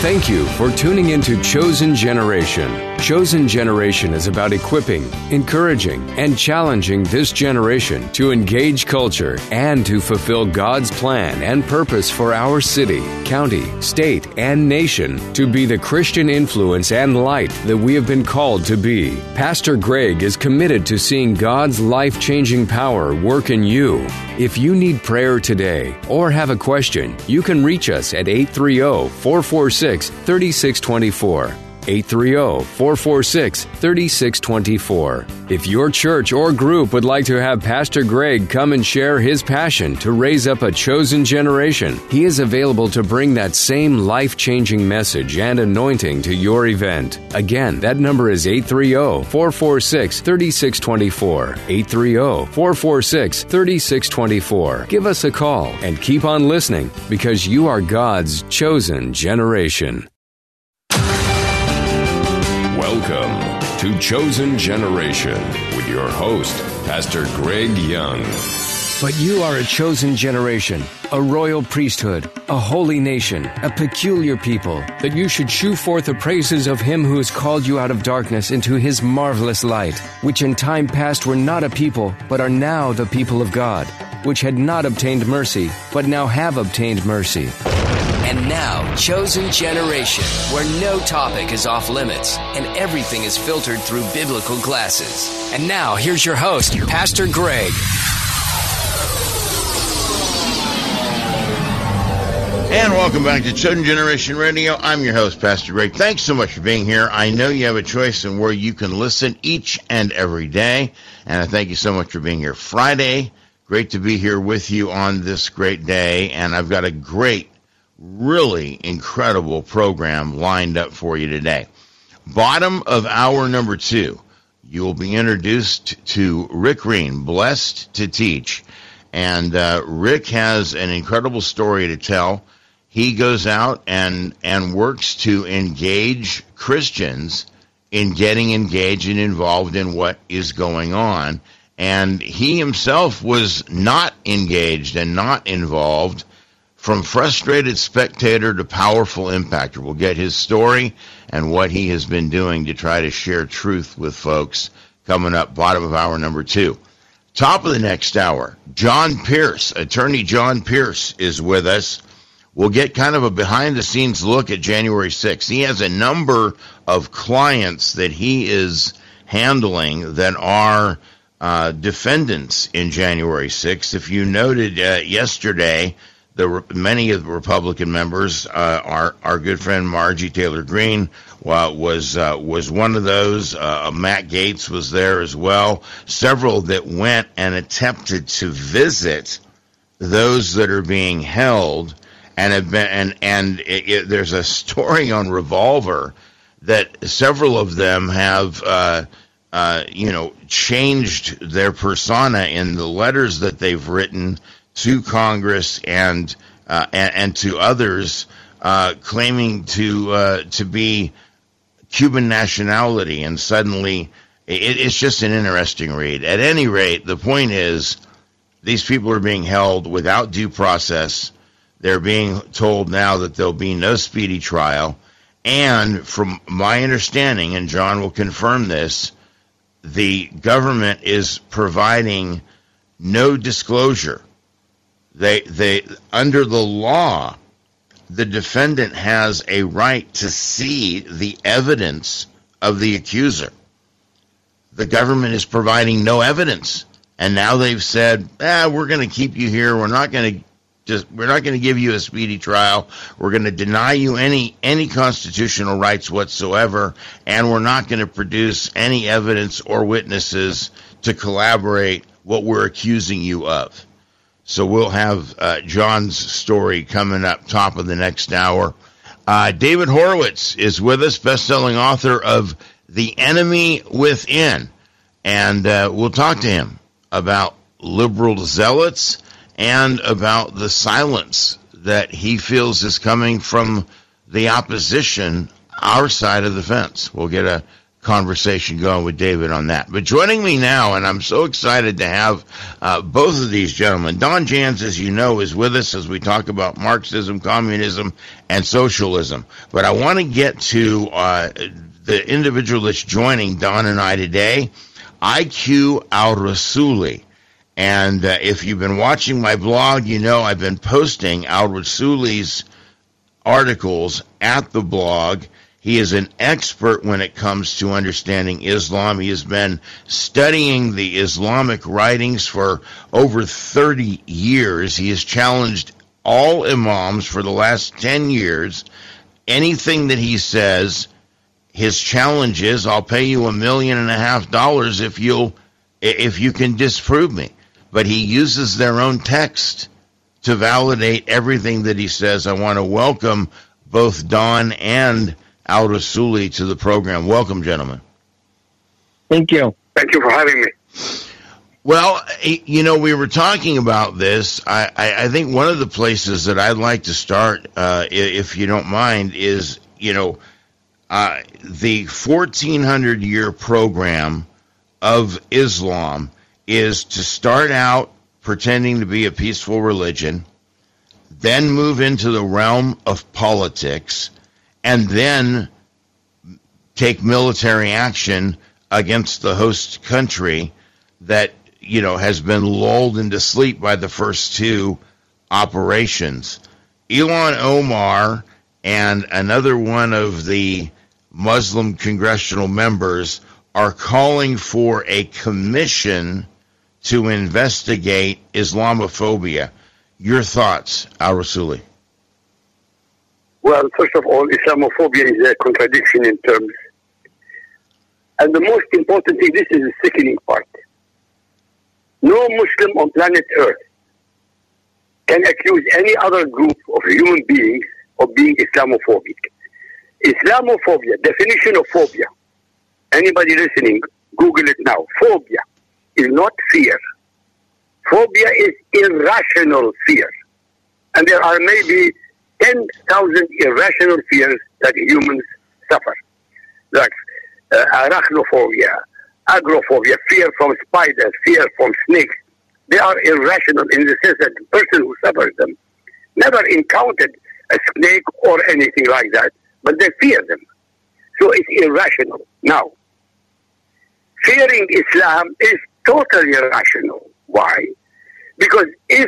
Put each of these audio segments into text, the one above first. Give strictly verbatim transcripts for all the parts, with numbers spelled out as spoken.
Thank you for tuning into Chosen Generation. Chosen Generation is about equipping, encouraging, and challenging this generation to engage culture and to fulfill God's plan and purpose for our city, county, state, and nation to be the Christian influence and light that we have been called to be. Pastor Greg is committed to seeing God's life-changing power work in you. If you need prayer today or have a question, you can reach us at eight three zero, four four six, three six two four. eight three zero, four four six, three six two four. If your church or group would like to have Pastor Greg come and share his passion to raise up a chosen generation, he is available to bring that same life-changing message and anointing to your event. Again, that number is eight three zero, four four six, three six two four. eight three zero, four four six, three six two four. Give us a call and keep on listening because you are God's chosen generation. Welcome to Chosen Generation with your host, Pastor Greg Young. But you are a chosen generation, a royal priesthood, a holy nation, a peculiar people, that you should shew forth the praises of him who has called you out of darkness into his marvelous light, which in time past were not a people, but are now the people of God, which had not obtained mercy, but now have obtained mercy. And now, Chosen Generation, where no topic is off limits and everything is filtered through biblical glasses. And now, here's your host, Pastor Greg. And welcome back to Chosen Generation Radio. I'm your host, Pastor Greg. Thanks so much for being here. I know you have a choice in where you can listen each and every day. And I thank you so much for being here. Friday, great to be here with you on this great day. And I've got a great really incredible program lined up for you today. Bottom of hour number two, you will be introduced to Rick Green, Blessed to Teach. And uh, Rick has an incredible story to tell. He goes out and, and works to engage Christians in getting engaged and involved in what is going on. And he himself was not engaged and not involved. From frustrated spectator to powerful impactor. We'll get his story and what he has been doing to try to share truth with folks coming up bottom of hour number two. Top of the next hour, John Pierce, attorney John Pierce is with us. We'll get kind of a behind-the-scenes look at January sixth. He has a number of clients that he is handling that are uh, defendants in January sixth. If you noted uh, yesterday, The, many of the Republican members, uh, our our good friend Margie Taylor Greene uh, was uh, was one of those. Uh, Matt Gaetz was there as well. Several that went and attempted to visit those that are being held, and have been and and it, it, there's a story on Revolver that several of them have uh, uh, you know changed their persona in the letters that they've written to Congress and uh, and, and to others, uh, claiming to uh, to be Cuban nationality, and suddenly it, it's just an interesting read. At any rate, the point is these people are being held without due process. They're being told now that there'll be no speedy trial, and from my understanding, and John will confirm this, the government is providing no disclosure. They, they, under the law, the defendant has a right to see the evidence of the accuser. The government is providing no evidence, and now they've said, "Ah, we're going to keep you here. We're not going to just, we're not going to give you a speedy trial. We're going to deny you any any constitutional rights whatsoever, and we're not going to produce any evidence or witnesses to collaborate what we're accusing you of." So we'll have uh, John's story coming up top of the next hour. Uh, David Horowitz is with us, best-selling author of The Enemy Within. And uh, we'll talk to him about liberal zealots and about the silence that he feels is coming from the opposition, our side of the fence. We'll get a conversation going with David on that. But joining me now, and I'm so excited to have uh, both of these gentlemen. Don Jans, as you know, is with us as we talk about Marxism, communism, and socialism. But I want to get to uh, the individual that's joining Don and I today, I Q Al-Rassouli. And uh, if you've been watching my blog, you know I've been posting Al-Rassouli's articles at the blog. He is an expert when it comes to understanding Islam. He has been studying the Islamic writings for over thirty years. He has challenged all imams for the last ten years. Anything that he says, his challenge is, I'll pay you a million and a half dollars if you'll, if you can disprove me. But he uses their own text to validate everything that he says. I want to welcome both Don and Al-Rassouli to the program. Welcome, gentlemen. Thank you. Thank you for having me. Well, you know, we were talking about this. I, I, I think one of the places that I'd like to start, uh, if you don't mind, is, you know, uh, the fourteen hundred year program of Islam is to start out pretending to be a peaceful religion, then move into the realm of politics, and then take military action against the host country that, you know, has been lulled into sleep by the first two operations. Ilhan Omar and another one of the Muslim congressional members are calling for a commission to investigate Islamophobia. Your thoughts, Al-Rassouli? Well, first of all, Islamophobia is a contradiction in terms. And the most important thing, this is the sickening part. No Muslim on planet Earth can accuse any other group of human beings of being Islamophobic. Islamophobia, definition of phobia. Anybody listening, Google it now. Phobia is not fear. Phobia is irrational fear. And there are maybe ten thousand irrational fears that humans suffer. Like uh, arachnophobia, agoraphobia, fear from spiders, fear from snakes. They are irrational in the sense that the person who suffers them never encountered a snake or anything like that, but they fear them. So it's irrational. Now, fearing Islam is totally irrational. Why? Because if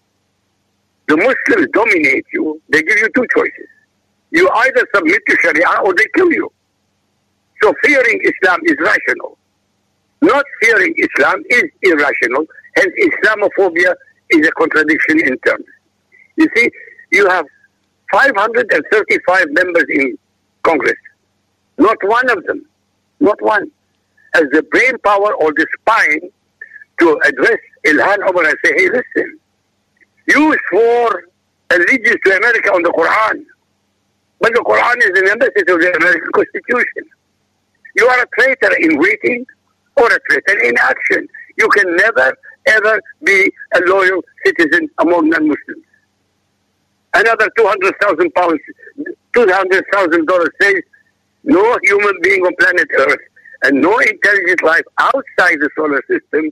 the Muslims dominate you, they give you two choices. You either submit to Sharia or they kill you. So fearing Islam is rational. Not fearing Islam is irrational, hence Islamophobia is a contradiction in terms. You see, you have five hundred thirty-five members in Congress. Not one of them, not one, has the brain power or the spine to address Ilhan Omar and say, hey, listen, you swore allegiance to America on the Quran, but the Quran is an embassy of the American Constitution. You are a traitor in waiting or a traitor in action. You can never, ever be a loyal citizen among non-Muslims. Another two hundred thousand pounds, two hundred thousand dollars says no human being on planet Earth and no intelligent life outside the solar system.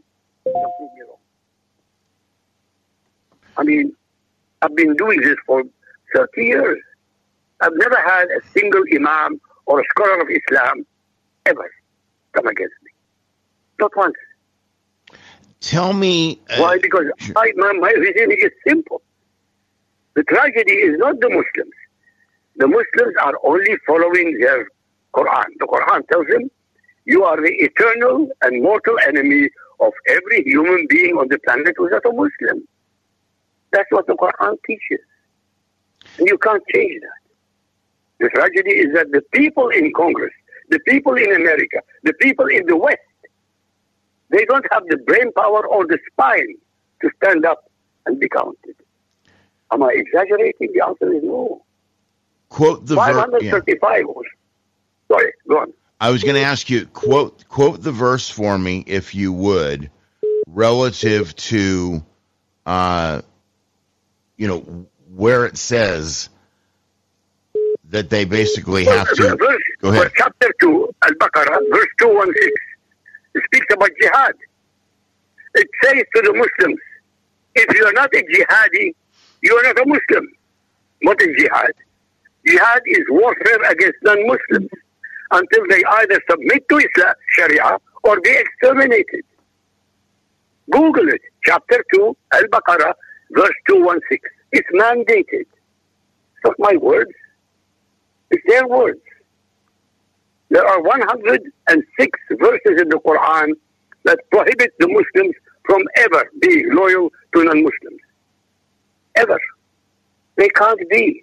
I mean, I've been doing this for thirty years. I've never had a single imam or a scholar of Islam ever come against me. Not once. Tell me... Uh, Why? Because I, my, my reasoning is simple. The tragedy is not the Muslims. The Muslims are only following their Quran. The Quran tells them, you are the eternal and mortal enemy of every human being on the planet who is not a Muslim. That's what the Quran teaches. And you can't change that. The tragedy is that the people in Congress, the people in America, the people in the West, they don't have the brain power or the spine to stand up and be counted. Am I exaggerating? The answer is no. Quote the five hundred thirty-five. Ver- yeah. Sorry, go on. I was going to ask you, quote quote the verse for me, if you would, relative to, uh, you know, where it says that they basically have to... Verse, Go ahead. For chapter two, Al-Baqarah, verse two sixteen, it speaks about jihad. It says to the Muslims, if you are not a jihadi, you are not a Muslim. What is jihad? Jihad is warfare against non-Muslims until they either submit to Islam, Sharia, or be exterminated. Google it. Chapter two, Al-Baqarah, verse two sixteen. It's mandated. It's not my words. It's their words. There are one hundred six verses in the Quran that prohibit the Muslims from ever being loyal to non-Muslims. Ever. They can't be.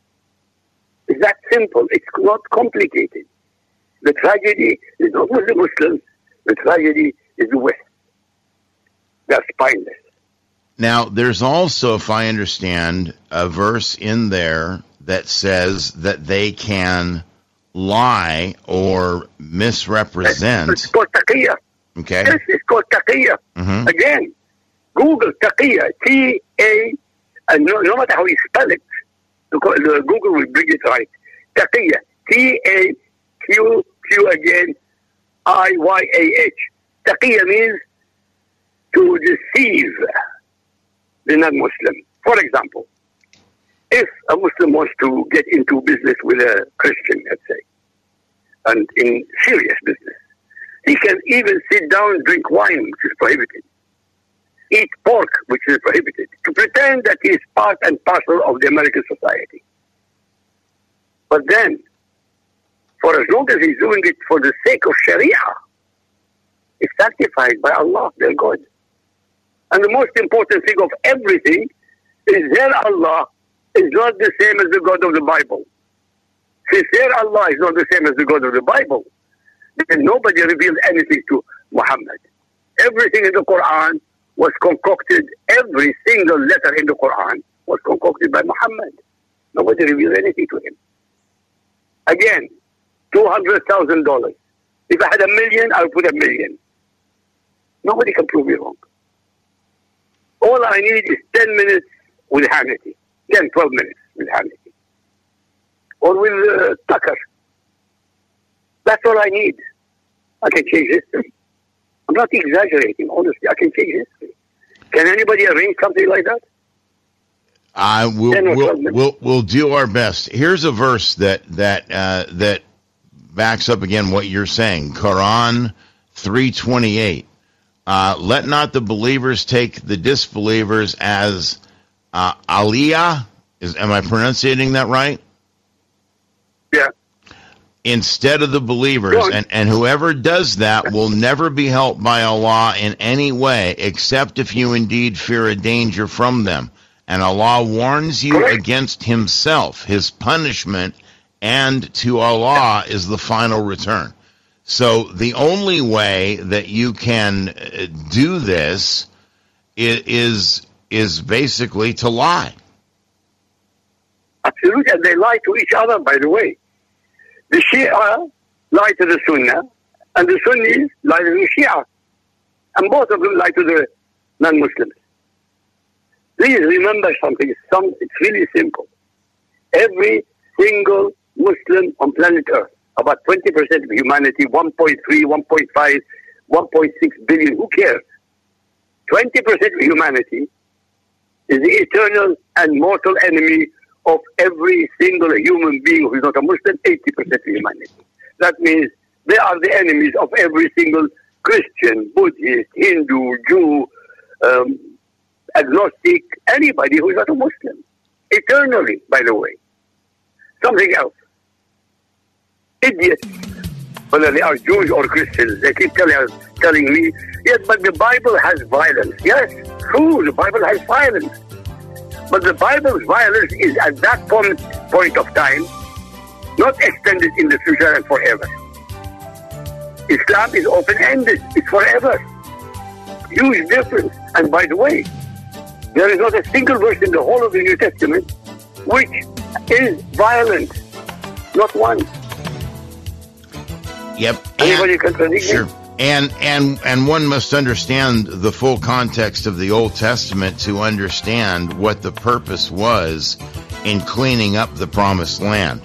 It's that simple. It's not complicated. The tragedy is not with the Muslims. The tragedy is the West. They're spineless. Now, there's also, if I understand, a verse in there that says that they can lie or misrepresent. It's called taqiyya. Okay. Yes, it's called taqiyya. Mm-hmm. Again, Google taqiyya, T A, and no, no matter how you spell it, Google will bring it right. Taqiyya, T A Q Q again, I Y A H. Taqiyya means to deceive the non-Muslim. For example, if a Muslim wants to get into business with a Christian, let's say, and in serious business, he can even sit down and drink wine, which is prohibited, eat pork, which is prohibited, to pretend that he is part and parcel of the American society. But then, for as long as he's doing it for the sake of Sharia, it's sanctified by Allah, their God. And the most important thing of everything is their Allah is not the same as the God of the Bible. Since their Allah is not the same as the God of the Bible, then nobody revealed anything to Muhammad. Everything in the Quran was concocted, every single letter in the Quran was concocted by Muhammad. Nobody revealed anything to him. Again, two hundred thousand dollars. If I had a million, I would put a million. Nobody can prove me wrong. All I need is ten minutes with Hannity. ten, twelve minutes with Hannity. Or with uh, Tucker. That's all I need. I can change history. I'm not exaggerating, honestly. I can change history. Can anybody arrange something like that? I will. We'll, we'll, we'll do our best. Here's a verse that that uh, that backs up again what you're saying. Quran three twenty-eight. Uh, let not the believers take the disbelievers as uh, aliyah. Is am I pronouncing that right? Yeah. Instead of the believers, and, and whoever does that will never be helped by Allah in any way, except if you indeed fear a danger from them. And Allah warns you Correct. against himself, his punishment, and to Allah is the final return. So the only way that you can do this is is, is basically to lie. Absolutely, and they lie to each other, by the way. The Shia lie to the Sunnah, and the Sunnis lie to the Shia. And both of them lie to the non-Muslims. Please remember something. Some, it's really simple. Every single Muslim on planet Earth, about twenty percent of humanity, one point three, one point five, one point six billion, who cares? twenty percent of humanity is the eternal and mortal enemy of every single human being who is not a Muslim, eighty percent of humanity. That means they are the enemies of every single Christian, Buddhist, Hindu, Jew, um, agnostic, anybody who is not a Muslim. Eternally, by the way. Something else. Idiots, whether they are Jews or Christians, they keep telling us, telling me, yes, but the Bible has violence. Yes, true, the Bible has violence. But the Bible's violence is at that point, point of time, not extended in the future and forever. Islam is open-ended. It's forever. Huge difference. And by the way, there is not a single verse in the whole of the New Testament which is violent. Not one. Yep. Anybody And, contradict sure. me? And and and one must understand the full context of the Old Testament to understand what the purpose was in cleaning up the Promised Land.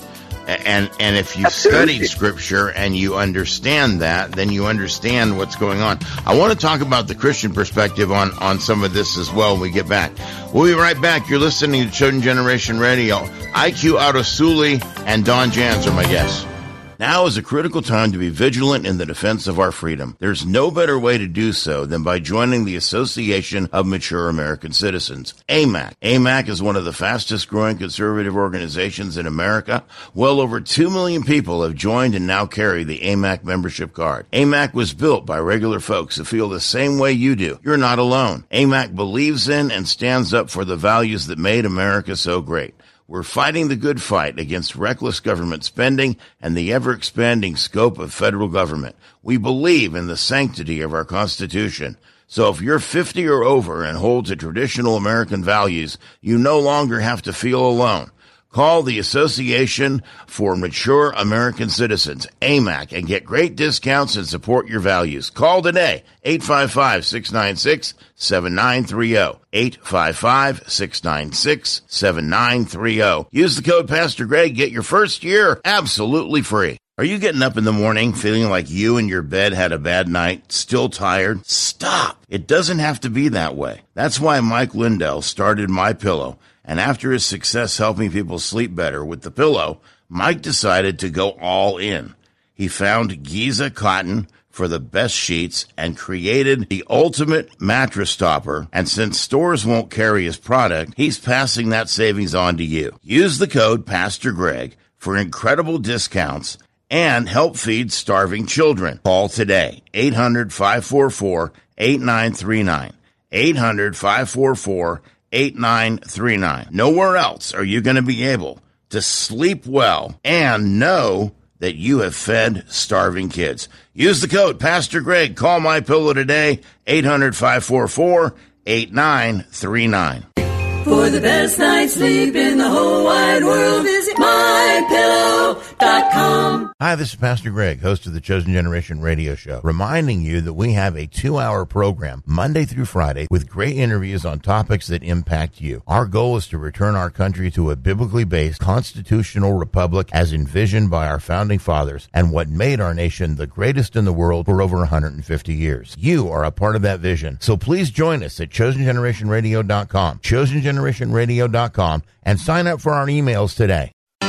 And and if you've Absolutely. studied Scripture and you understand that, then you understand what's going on. I want to talk about the Christian perspective on, on some of this as well when we get back. We'll be right back. You're listening to Chosen Generation Radio. I Q Adosuli and Don Jans are my guests. Now is a critical time to be vigilant in the defense of our freedom. There's no better way to do so than by joining the Association of Mature American Citizens, A M A C. A M A C is one of the fastest growing conservative organizations in America. Well over two million people have joined and now carry the A M A C membership card. A M A C was built by regular folks who feel the same way you do. You're not alone. A M A C believes in and stands up for the values that made America so great. We're fighting the good fight against reckless government spending and the ever-expanding scope of federal government. We believe in the sanctity of our Constitution. So if you're fifty or over and hold to traditional American values, you no longer have to feel alone. Call the Association for Mature American Citizens, A M A C, and get great discounts and support your values. Call today, eight five five, six nine six, seven nine three zero, eight five five, six nine six, seven nine three zero. Use the code Pastor Greg, get your first year absolutely free. Are you getting up in the morning feeling like you and your bed had a bad night, still tired? Stop. It doesn't have to be that way. That's why Mike Lindell started MyPillow. And after his success helping people sleep better with the pillow, Mike decided to go all in. He found Giza cotton for the best sheets and created the ultimate mattress topper. And since stores won't carry his product, he's passing that savings on to you. Use the code Pastor Greg for incredible discounts and help feed starving children. Call today, eight hundred, five four four, eight nine three nine, eight hundred, five four four, eight nine three nine. Nowhere else are you going to be able to sleep well and know that you have fed starving kids. Use the code Pastor Greg. Call MyPillow today, eight hundred, five four four, eight nine three nine. For the best night's sleep in the whole wide world, visit my pillow dot com. Hi, this is Pastor Greg, host of the Chosen Generation Radio Show, reminding you that we have a two-hour program Monday through Friday with great interviews on topics that impact you. Our goal is to return our country to a biblically based constitutional republic as envisioned by our founding fathers and what made our nation the greatest in the world for over one hundred fifty years. You are a part of that vision, so please join us at chosen generation radio dot com, chosen generation radio dot com, and sign up for our emails today.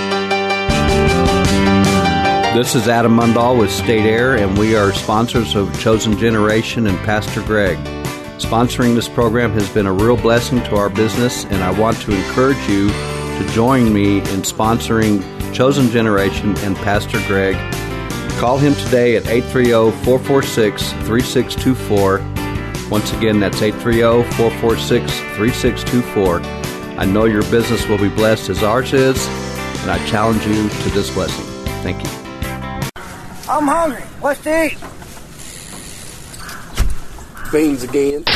This is Adam Mundahl with State Air, and we are sponsors of Chosen Generation and Pastor Greg. Sponsoring this program has been a real blessing to our business, and I want to encourage you to join me in sponsoring Chosen Generation and Pastor Greg. Call him today at eight three zero, four four six, three six two four. Once again, that's eight three zero, four four six, three six two four. I know your business will be blessed as ours is, and I challenge you to this blessing. Thank you. I'm hungry. What's to eat? Beans again.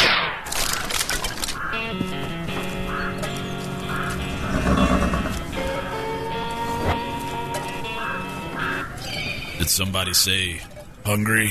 Did somebody say hungry?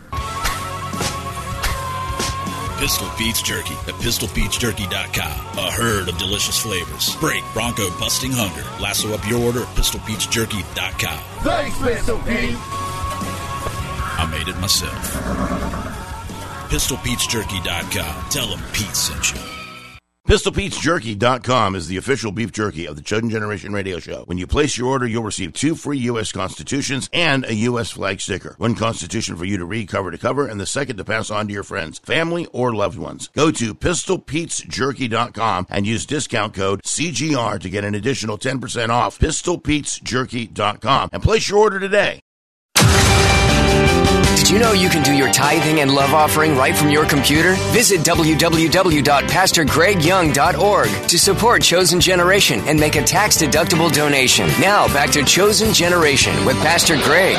Pistol Pete's Jerky at pistol pete's jerky dot com. A herd of delicious flavors. Break bronco busting hunger. Lasso up your order at pistol pete's jerky dot com. Thanks, Pistol Pete. I made it myself. pistol pete's jerky dot com. Tell them Pete sent you. pistol pete's jerky dot com is the official beef jerky of the Chosen Generation Radio Show. When you place your order, you'll receive two free U S Constitutions and a U S flag sticker. One Constitution for you to read cover to cover, and the second to pass on to your friends, family, or loved ones. Go to pistol pete's jerky dot com and use discount code C G R to get an additional ten percent off pistol pete's jerky dot com and place your order today. Did you know you can do your tithing and love offering right from your computer? Visit w w w dot pastor greg young dot org to support Chosen Generation and make a tax-deductible donation. Now, back to Chosen Generation with Pastor Greg.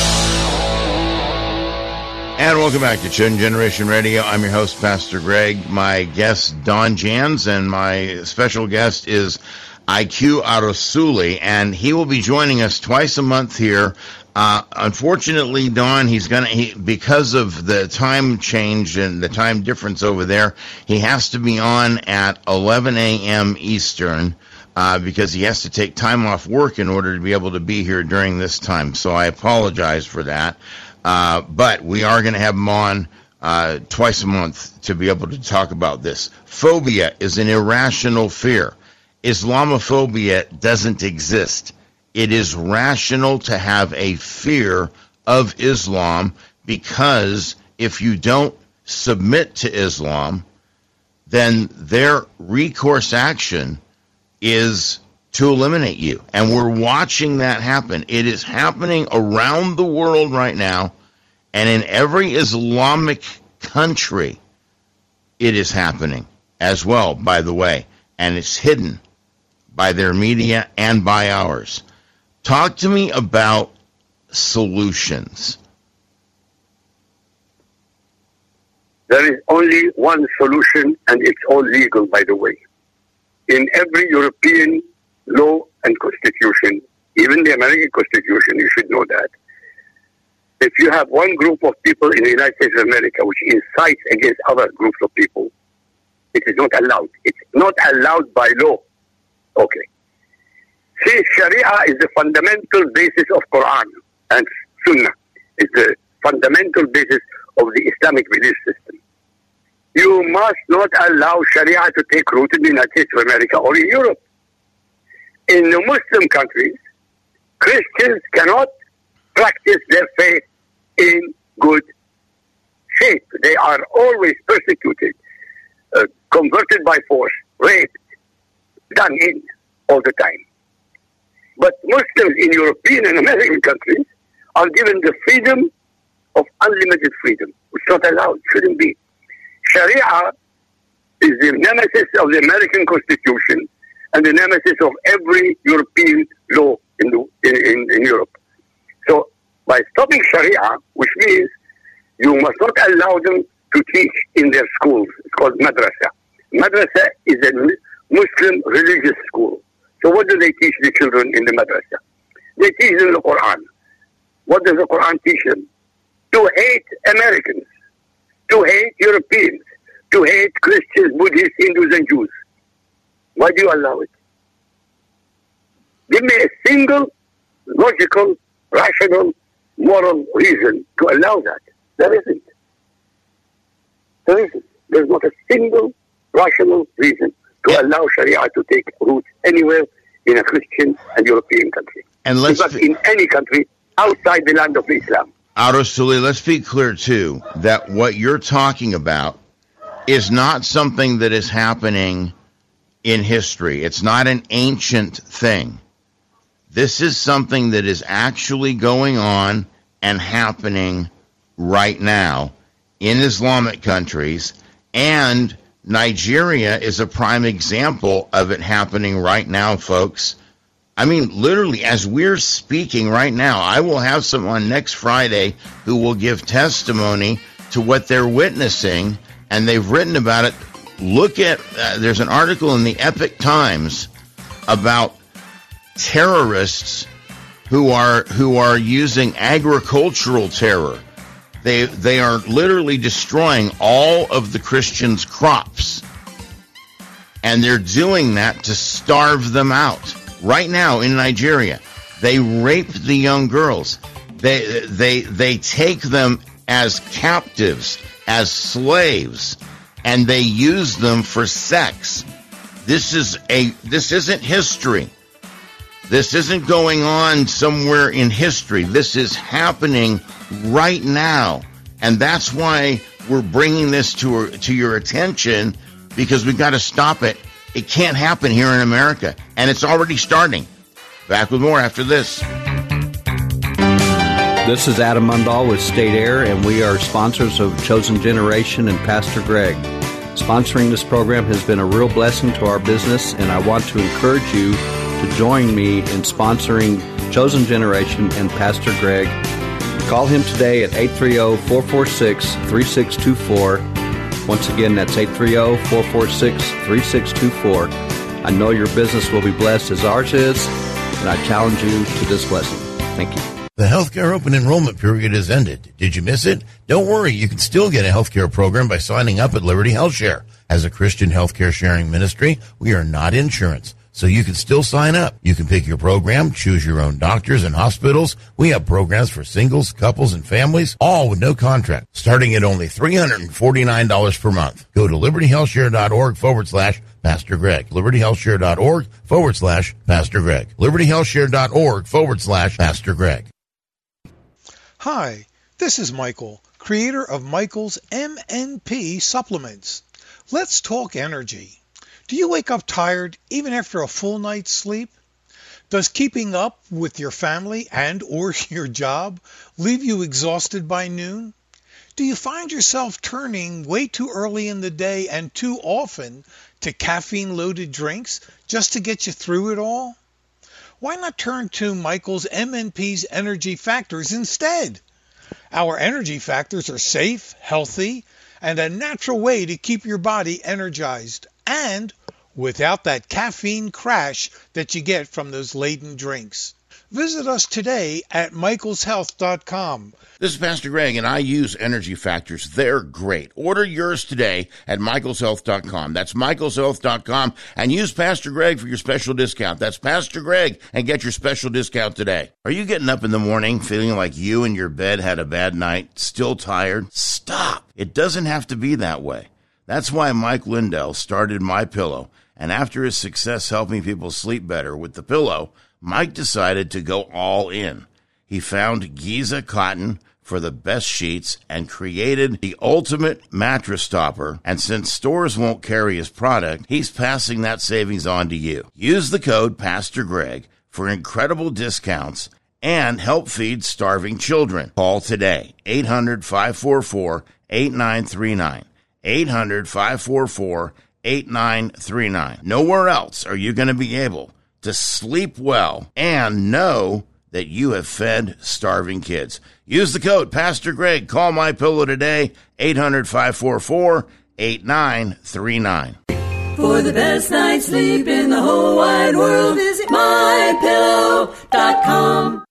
And welcome back to Chosen Generation Radio. I'm your host, Pastor Greg. My guest, Don Jans, and my special guest is I Q Adosuli, and he will be joining us twice a month here. Uh, unfortunately, Don, he's gonna, he, because of the time change and the time difference over there, he has to be on at eleven a.m. Eastern, uh, because he has to take time off work in order to be able to be here during this time. So I apologize for that. Uh, but we are going to have him on uh, twice a month to be able to talk about this. Phobia is an irrational fear. Islamophobia doesn't exist. It is rational to have a fear of Islam, because if you don't submit to Islam, then their recourse action is to eliminate you. And we're watching that happen. It is happening around the world right now, and in every Islamic country, it is happening as well, by the way. And it's hidden by their media and by ours. Talk to me about solutions. There is only one solution, and it's all legal, by the way. In every European law and constitution, even the American Constitution, you should know that, if you have one group of people in the United States of America which incites against other groups of people, it is not allowed. It's not allowed by law. Okay. See, Sharia is the fundamental basis of Quran, and Sunnah is the fundamental basis of the Islamic belief system. You must not allow Sharia to take root in the United States of America or in Europe. In the Muslim countries, Christians cannot practice their faith in good shape. They are always persecuted, uh, converted by force, raped, done in all the time. But Muslims in European and American countries are given the freedom of unlimited freedom, which is not allowed, shouldn't be. Sharia is the nemesis of the American Constitution and the nemesis of every European law in, the, in, in, in Europe. So by stopping Sharia, which means you must not allow them to teach in their schools. It's called madrasa. Madrasa is a Muslim religious school. So what do they teach the children in the madrasa? They teach them the Quran. What does the Quran teach them? To hate Americans, to hate Europeans, to hate Christians, Buddhists, Hindus, and Jews. Why do you allow it? Give me a single logical, rational, moral reason to allow that. There isn't. There isn't. There's not a single rational reason to allow Sharia to take root anywhere in a Christian and European country. And let's in fact, in any country outside the land of Islam. Arosuli, let's be clear, too, that what you're talking about is not something that is happening in history. It's not an ancient thing. This is something that is actually going on and happening right now in Islamic countries, and Nigeria is a prime example of it happening right now, folks. I mean, literally, as we're speaking right now, I will have someone next Friday who will give testimony to what they're witnessing, and they've written about it. Look at, uh, there's an article in the Epoch Times about terrorists who are who are using agricultural terror. They they are literally destroying all of the Christians' crops, and they're doing that to starve them out. Right now in Nigeria, they rape the young girls. They they they take them as captives, as slaves, and they use them for sex. This is a this isn't history. This isn't going on somewhere in history. This is happening right now, and that's why we're bringing this to to your attention, because we've got to stop it. It can't happen here in America, and it's already starting. Back with more after this. This is Adam Mundall with State Air, and we are sponsors of Chosen Generation and Pastor Greg. Sponsoring this program has been a real blessing to our business, and I want to encourage you to join me in sponsoring Chosen Generation and Pastor Greg. Call him today at eight three zero, four four six, three six two four. Once again, that's eight three zero, four four six, three six two four. I know your business will be blessed as ours is, and I challenge you to this blessing. Thank you. The healthcare open enrollment period has ended. Did you miss it? Don't worry, you can still get a healthcare program by signing up at Liberty HealthShare. As a Christian healthcare sharing ministry, we are not insurance. so you can still sign up. You can pick your program, choose your own doctors and hospitals. We have programs for singles, couples, and families, all with no contract, starting at only three hundred forty-nine dollars per month. Go to libertyhealthshare.org forward slash Pastor Greg. libertyhealthshare.org forward slash Pastor Greg. libertyhealthshare.org forward slash Pastor Greg. Hi, this is Michael, creator of Michael's M N P supplements. Let's talk energy. Do you wake up tired even after a full night's sleep? Does keeping up with your family and or your job leave you exhausted by noon? Do you find yourself turning way too early in the day and too often to caffeine-loaded drinks just to get you through it all? Why not turn to Michael's M N P's Energy Factors instead? Our Energy Factors are safe, healthy, and a natural way to keep your body energized and without that caffeine crash that you get from those laden drinks. Visit us today at michaels health dot com. This is Pastor Greg, and I use Energy Factors. They're great. Order yours today at michaels health dot com. That's michaels health dot com, and use Pastor Greg for your special discount. That's Pastor Greg, and get your special discount today. Are you getting up in the morning feeling like you and your bed had a bad night, still tired? Stop. It doesn't have to be that way. That's why Mike Lindell started MyPillow, and after his success helping people sleep better with the pillow, Mike decided to go all in. He found Giza cotton for the best sheets and created the ultimate mattress topper. And since stores won't carry his product, he's passing that savings on to you. Use the code Pastor Greg for incredible discounts and help feed starving children. Call today, eight hundred, five four four, eight nine three nine. eight hundred, five four four, eight nine three nine. Nowhere else are you going to be able to sleep well and know that you have fed starving kids. Use the code Pastor Greg. Call MyPillow today, eight hundred, five four four, eight nine three nine. For the best night's sleep in the whole wide world, visit my pillow dot com.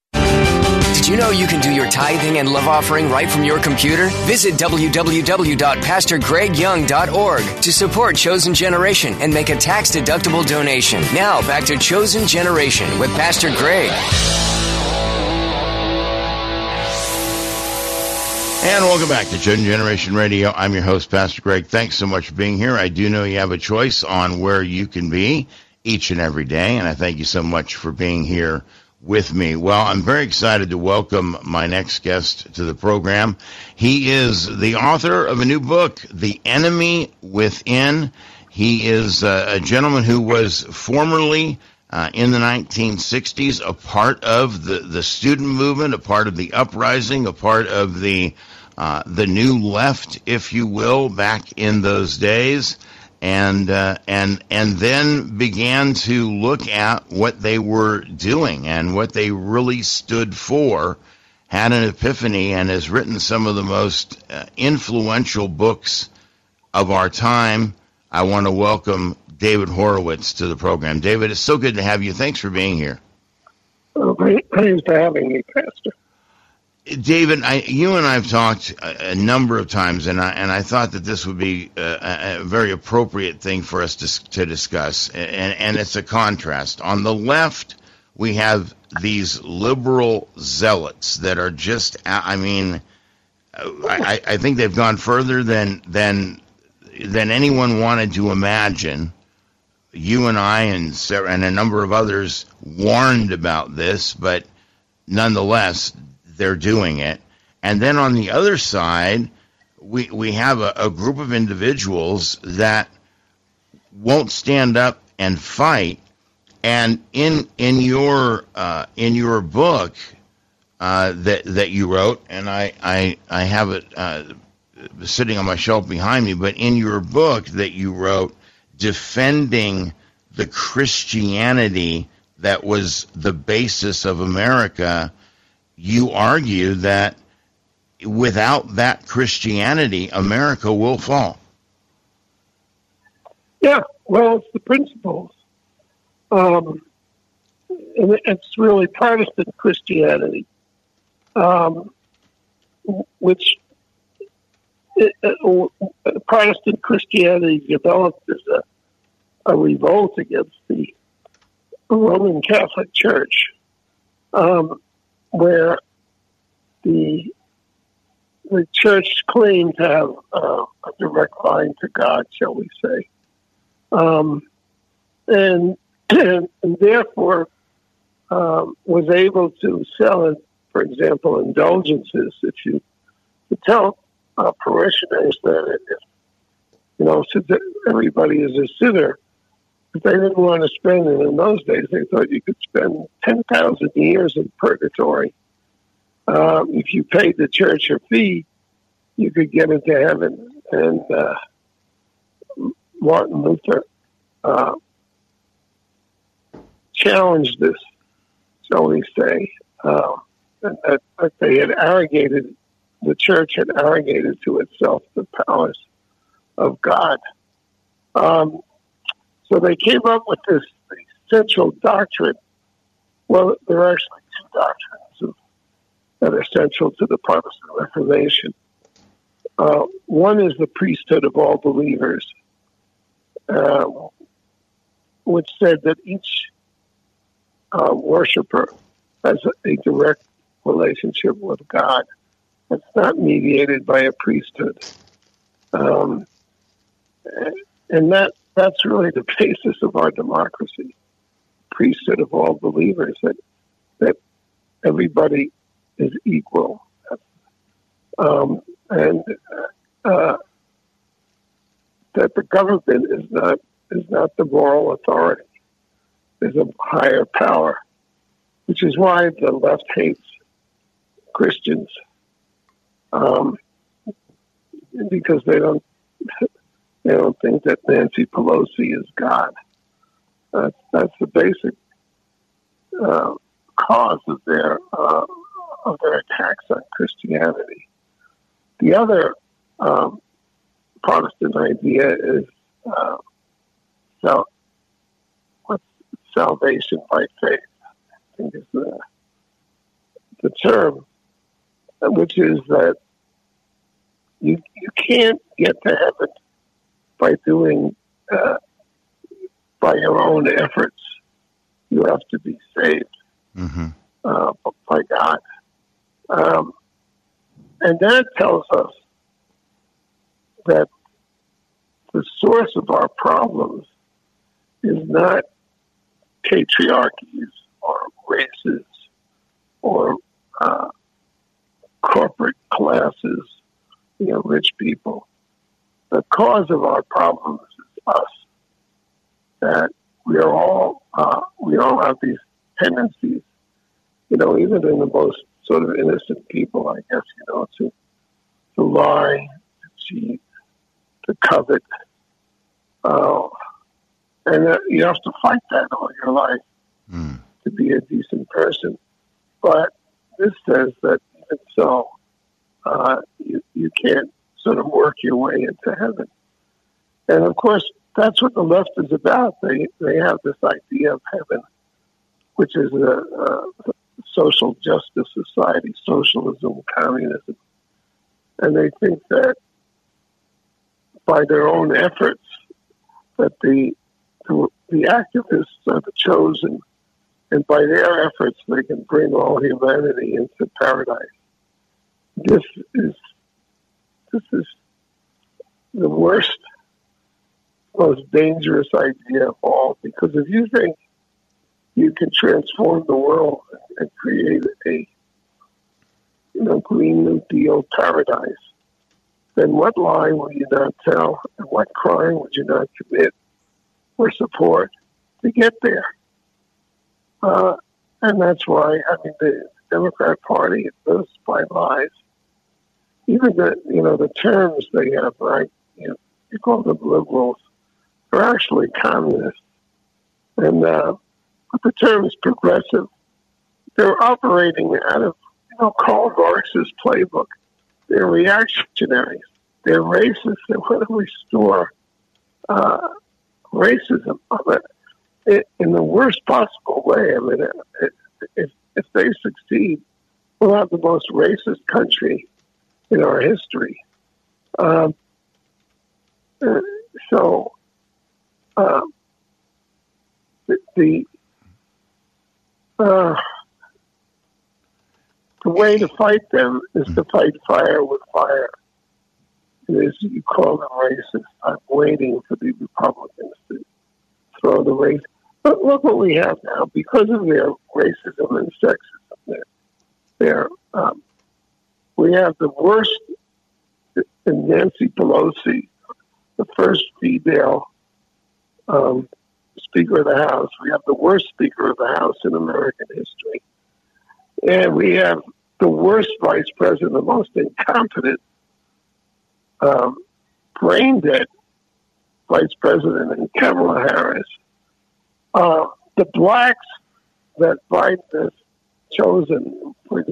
Did you know you can do your tithing and love offering right from your computer? Visit w w w dot pastor greg young dot org to support Chosen Generation and make a tax-deductible donation. Now, back to Chosen Generation with Pastor Greg. And welcome back to Chosen Generation Radio. I'm your host, Pastor Greg. Thanks so much for being here. I do know you have a choice on where you can be each and every day, and I thank you so much for being here with me. Well, I'm very excited to welcome my next guest to the program. He is the author of a new book, The Enemy Within. He is a, a gentleman who was formerly uh, in the nineteen sixties a part of the, the student movement, a part of the uprising, a part of the uh, the new left, if you will, back in those days. And uh, and and then began to look at what they were doing and what they really stood for, had an epiphany, and has written some of the most uh, influential books of our time. I want to welcome David Horowitz to the program. David, it's so good to have you. Thanks for being here. Oh, thanks for having me, Pastor. David, I, you and I have talked a, a number of times, and I and I thought that this would be a, a very appropriate thing for us to, to discuss, and, and it's a contrast. On the left, we have these liberal zealots that are just, I mean, I, I think they've gone further than than than anyone wanted to imagine. You and I and Sarah and a number of others warned about this, but nonetheless, they're doing it. And then on the other side, we we have a, a group of individuals that won't stand up and fight. And in in your uh, in your book uh, that that you wrote, and I I, I have it uh, sitting on my shelf behind me, but in your book that you wrote, defending the Christianity that was the basis of America, you argue that without that Christianity, America will fall. Yeah, well, it's the principles. Um, and it's really Protestant Christianity, um, which uh, Protestant Christianity developed as a, a revolt against the Roman Catholic Church, um, where the the church claimed to have uh, a direct line to God, shall we say, um, and, and and therefore um, was able to sell, for example, indulgences. If you to tell uh, parishioners that if you know, since everybody is a sinner, if they didn't want to spend it in those days, they thought you could spend ten thousand years in purgatory. Um, if you paid the church a fee, you could get into heaven. And uh, Martin Luther uh, challenged this, shall we say, uh, that, that they had arrogated, the church had arrogated to itself the powers of God. Um, so they came up with this essential doctrine. Well, there are actually two doctrines of, that are essential to the Protestant Reformation. Uh, one is the priesthood of all believers, uh, which said that each uh, worshiper has a, a direct relationship with God. It's not mediated by a priesthood. Um, and that that's really the basis of our democracy, priesthood of all believers, that that everybody is equal. Um, and uh, that the government is not is not the moral authority. There's a higher power, which is why the left hates Christians, um, because they don't they don't think that Nancy Pelosi is God. That's that's the basic uh, cause of their uh, of their attacks on Christianity. The other um, Protestant idea is uh, sal- what's salvation by faith, I think is the, the term, which is that you you can't get to heaven by doing uh, by your own efforts. You have to be saved mm-hmm. uh, by God. Um, and that tells us that the source of our problems is not patriarchies or races or uh, corporate classes, you know, rich people. The cause of our problems is us. That we are all uh, we all have these tendencies, you know, even in the most sort of innocent people, I guess, you know, to to lie, to cheat, to covet, uh, and uh, you have to fight that all your life mm. to be a decent person. But this says that even so, uh, you you can't sort of work your way into heaven. And of course, that's what the left is about. They they have this idea of heaven, which is a, a social justice society, socialism, communism. And they think that by their own efforts, that the the, the activists are the chosen, and by their efforts, they can bring all humanity into paradise. This is This is the worst, most dangerous idea of all, because if you think you can transform the world and create a, you know, Green New Deal paradise, then what lie will you not tell, and what crime would you not commit or support to get there? Uh, and that's why, I mean, the Democrat Party lives by lies. Even the, you know, the terms they have, right? You know, you call them liberals. They're actually communists. And uh, but the term is progressive. They're operating out of, you know, Karl Marx's playbook. They're reactionaries. They're racist. They want to restore uh, racism but it, in the worst possible way. I mean, it, if if they succeed, we'll have the most racist country in our history. Um, uh, so uh, the, the uh, the way to fight them is to fight fire with fire. It is, you call them racist. I'm waiting for the Republicans to throw the race. But look what we have now. Because of their racism and sexism, they're, they're, um, we have the worst in Nancy Pelosi, the first female um, Speaker of the House. We have the worst Speaker of the House in American history. And we have the worst Vice President, the most incompetent, um, brain-dead Vice President in Kamala Harris. Uh, the blacks that Biden has chosen for,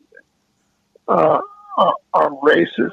uh, are, are racist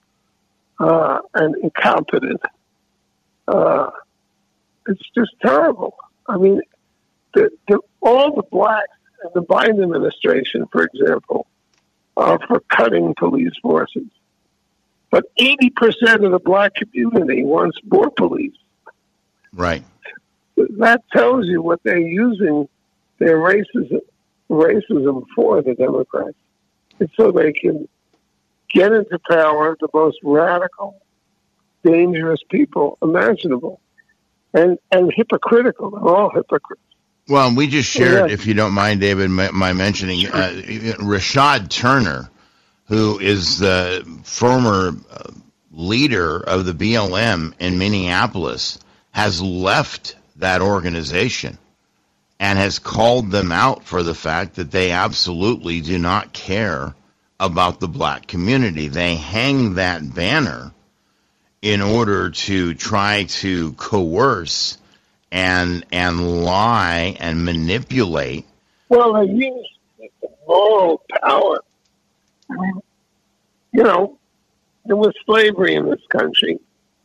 uh, and incompetent. Uh, it's just terrible. I mean, the, the, all the blacks in the Biden administration, for example, are for cutting police forces. But eighty percent of the black community wants more police. Right. That tells you what they're using their racism, racism for, the Democrats. It's so they can get into power the most radical, dangerous people imaginable. And, and hypocritical. They're all hypocrites. Well, we just shared, yeah. if you don't mind, David, my, my mentioning uh, Rashad Turner, who is the former uh, leader of the B L M in Minneapolis, has left that organization and has called them out for the fact that they absolutely do not care about the black community. They hang that banner in order to try to coerce and and lie and manipulate. Well, they use moral power. I mean, you know, there was slavery in this country.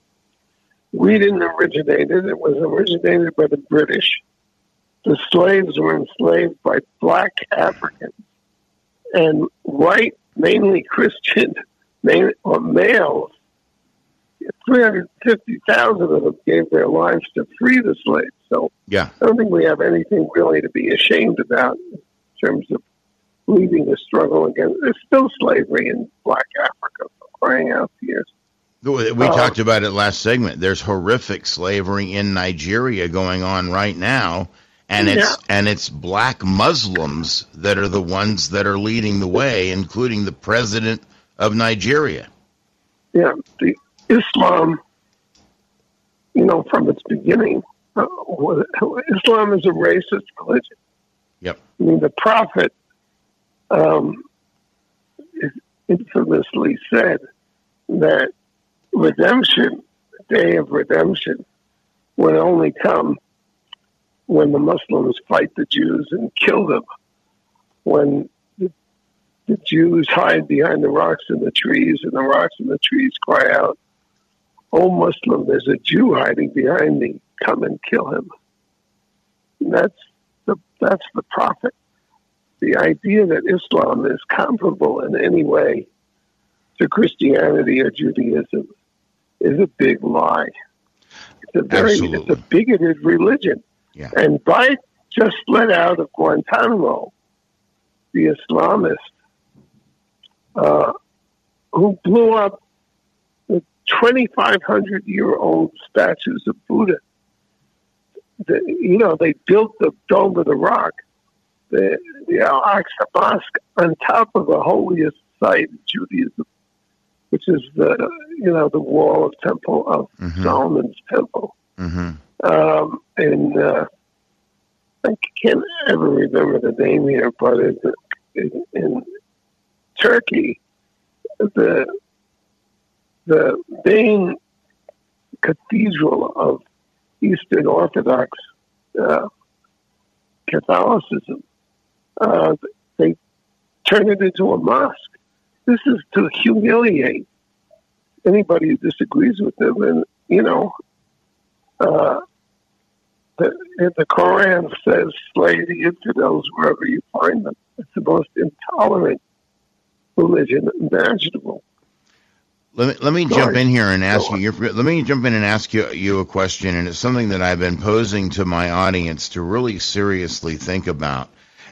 We didn't originate it. It was originated by the British. The slaves were enslaved by black Africans. And white, mainly Christian, mainly, or males, three hundred fifty thousand of them gave their lives to free the slaves. So yeah. I don't think we have anything really to be ashamed about in terms of leading the struggle against. There's still slavery in black Africa, for crying out here. We uh, talked about it last segment. There's horrific slavery in Nigeria going on right now, and it's yeah. and it's black Muslims that are the ones that are leading the way, including the president of Nigeria. Yeah, the Islam, you know, from its beginning, uh, Islam is a racist religion. Yep. I mean, the prophet um, infamously said that redemption, the day of redemption, would only come when the Muslims fight the Jews and kill them, when the, the Jews hide behind the rocks and the trees, and the rocks and the trees cry out, "Oh, Muslim, there's a Jew hiding behind me. Come and kill him." And that's the that's the prophet. The idea that Islam is comparable in any way to Christianity or Judaism is a big lie. It's a very Absolutely. it's a bigoted religion. Yeah. And Biden just let out of Guantanamo the Islamist uh, who blew up the twenty-five hundred year old statues of Buddha. The, you know, they built the Dome of the Rock, the, the Al-Aqsa Mosque, on top of the holiest site in Judaism, which is the, you know, the wall of temple of mm-hmm. Solomon's temple. Mm-hmm. Um, and uh, I can't ever remember the name here, but in, in, in Turkey, the the main cathedral of Eastern Orthodox uh, Catholicism, uh, they turn it into a mosque. This is to humiliate anybody who disagrees with them. And, you know, uh, the, the Quran says, slay the infidels wherever you find them. It's the most intolerant religion imaginable. Let me let me Sorry. jump in here and ask you. Your, let me jump in and ask you you a question, and it's something that I've been posing to my audience to really seriously think about.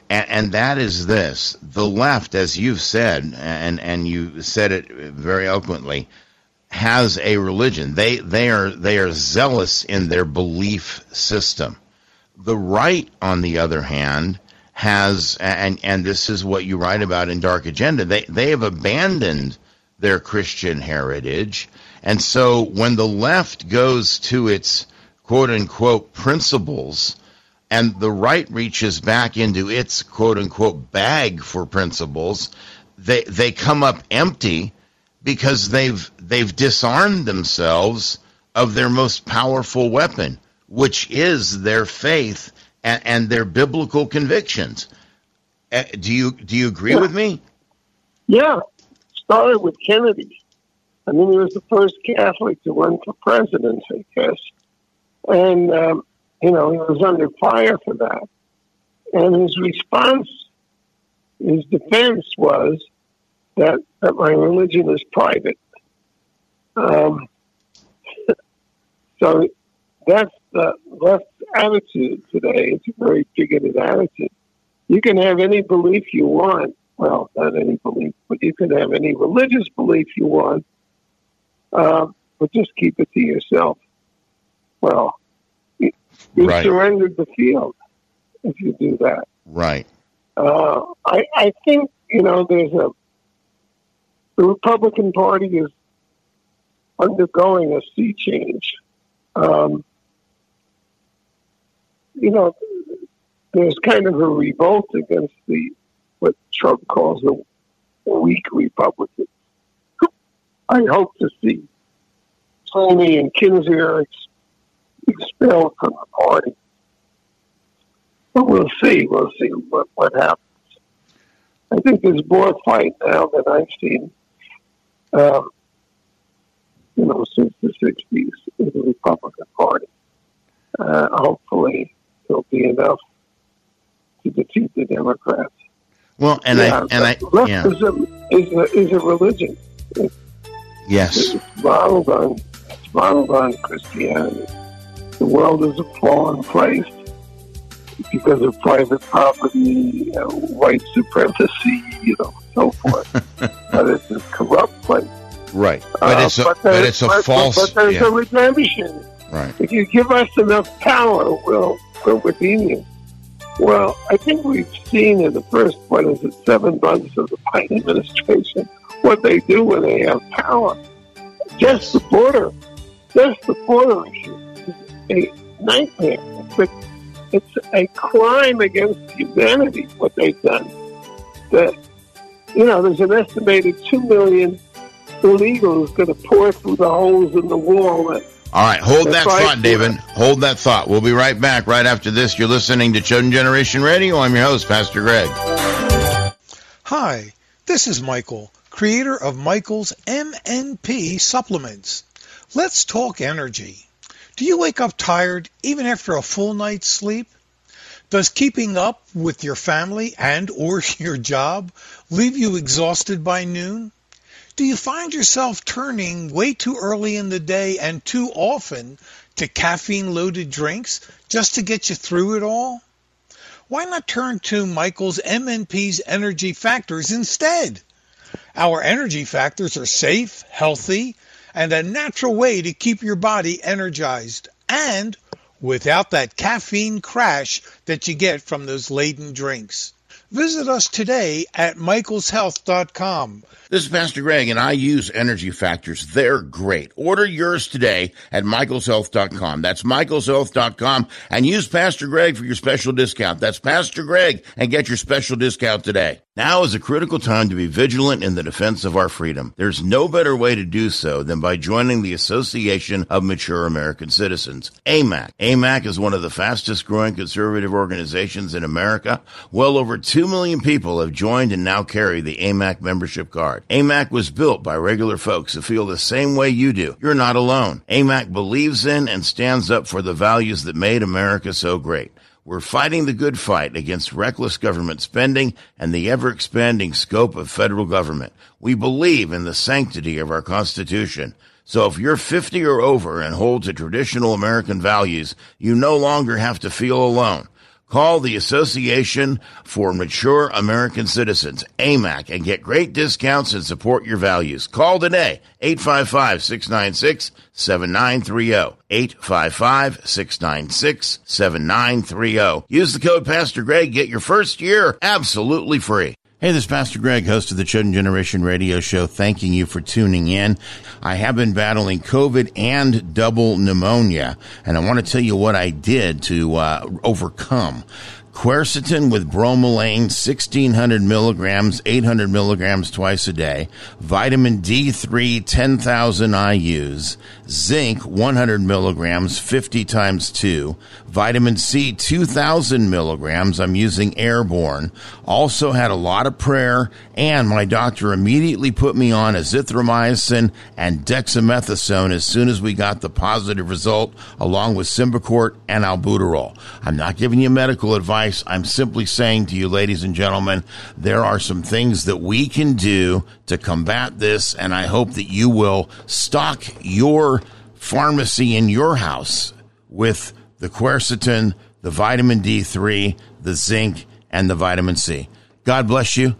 And, and that is this. The left, as you've said, and, and you said it very eloquently, has a religion. They they are they are zealous in their belief system. The right, on the other hand, has, and and this is what you write about in Dark Agenda, they they have abandoned their Christian heritage. And so when the left goes to its quote unquote principles, and the right reaches back into its quote unquote bag for principles, they they come up empty, because they've they've disarmed themselves of their most powerful weapon, which is their faith and, and their biblical convictions. Uh, do you do you agree yeah. with me? Yeah, started with Kennedy. I mean, he was the first Catholic to run for president, I guess, and um, you know, he was under fire for that. And his response, his defense was that, that my religion is private. Um, so that's the left attitude today. It's a very bigoted attitude. You can have any belief you want. Well, not any belief, but you can have any religious belief you want, uh, but just keep it to yourself. Well, you, you right. surrendered the field if you do that. Right. Uh, I, I think, you know, there's a The Republican Party is undergoing a sea change. Um, you know, there's kind of a revolt against the what Trump calls the weak Republicans. I hope to see Comey and Kinzinger ex- expelled from the party. But we'll see. We'll see what, what happens. I think there's more fight now than I've seen, um, you know, since the sixties in the Republican Party. Uh, hopefully, there'll be enough to defeat the Democrats. Well, and yeah, I and I yeah. leftism is a, is a religion. It, yes, it's modeled on it's modeled on Christianity. The world is a fallen place because of private property, you know, white supremacy, you know, so forth. But it's a corrupt place. Right, but it's a, uh, but, but it's a but, false. But there's yeah. a redemption. Right. If you give us enough power, we'll we'll redeem you. Well, I think we've seen in the first, what is it, seven months of the Biden administration, what they do when they have power. Just the border, just the border issue is a nightmare. It's a, it's a crime against humanity, what they've done. That, you know, there's an estimated two million illegals going to pour through the holes in the wall. That, All right, hold that right. thought, David. Hold that thought. We'll be right back right after this. You're listening to Chosen Generation Radio. I'm your host, Pastor Greg. Hi, this is Michael, creator of Michael's M N P supplements. Let's talk energy. Do you wake up tired even after a full night's sleep? Does keeping up with your family and or your job leave you exhausted by noon? Do you find yourself turning way too early in the day and too often to caffeine-loaded drinks just to get you through it all? Why not turn to Michael's M N P's Energy Factors instead? Our Energy Factors are safe, healthy, and a natural way to keep your body energized and without that caffeine crash that you get from those laden drinks. Visit us today at michaels health dot com. This is Pastor Greg, and I use Energy Factors. They're great. Order yours today at michaels health dot com. That's michaels health dot com, and use Pastor Greg for your special discount. That's Pastor Greg, and get your special discount today. Now is a critical time to be vigilant in the defense of our freedom. There's no better way to do so than by joining the Association of Mature American Citizens, A M A C. A M A C is one of the fastest growing conservative organizations in America. Well over two million people have joined and now carry the A M A C membership card. A M A C was built by regular folks who feel the same way you do. You're not alone. A M A C believes in and stands up for the values that made America so great. We're fighting the good fight against reckless government spending and the ever-expanding scope of federal government. We believe in the sanctity of our Constitution. So if you're fifty or over and hold to traditional American values, you no longer have to feel alone. Call the Association for Mature American Citizens, A M A C, and get great discounts and support your values. Call today, eight five five, six nine six, seven nine three zero, eight five five, six nine six, seven nine three zero. Use the code Pastor Greg, get your first year absolutely free. Hey, this is Pastor Greg, host of the Chosen Generation Radio Show, thanking you for tuning in. I have been battling COVID and double pneumonia, and I want to tell you what I did to uh, overcome. Quercetin with bromelain, sixteen hundred milligrams, eight hundred milligrams twice a day. Vitamin D three, ten thousand I U's. Zinc, one hundred milligrams, fifty times two. Vitamin C, two thousand milligrams. I'm using Airborne. Also had a lot of prayer, and my doctor immediately put me on azithromycin and dexamethasone as soon as we got the positive result, along with Symbicort and albuterol. I'm not giving you medical advice. I'm simply saying to you, ladies and gentlemen, there are some things that we can do to combat this, and I hope that you will stock your pharmacy in your house with the quercetin, the vitamin D three, the zinc, and the vitamin C. God bless you.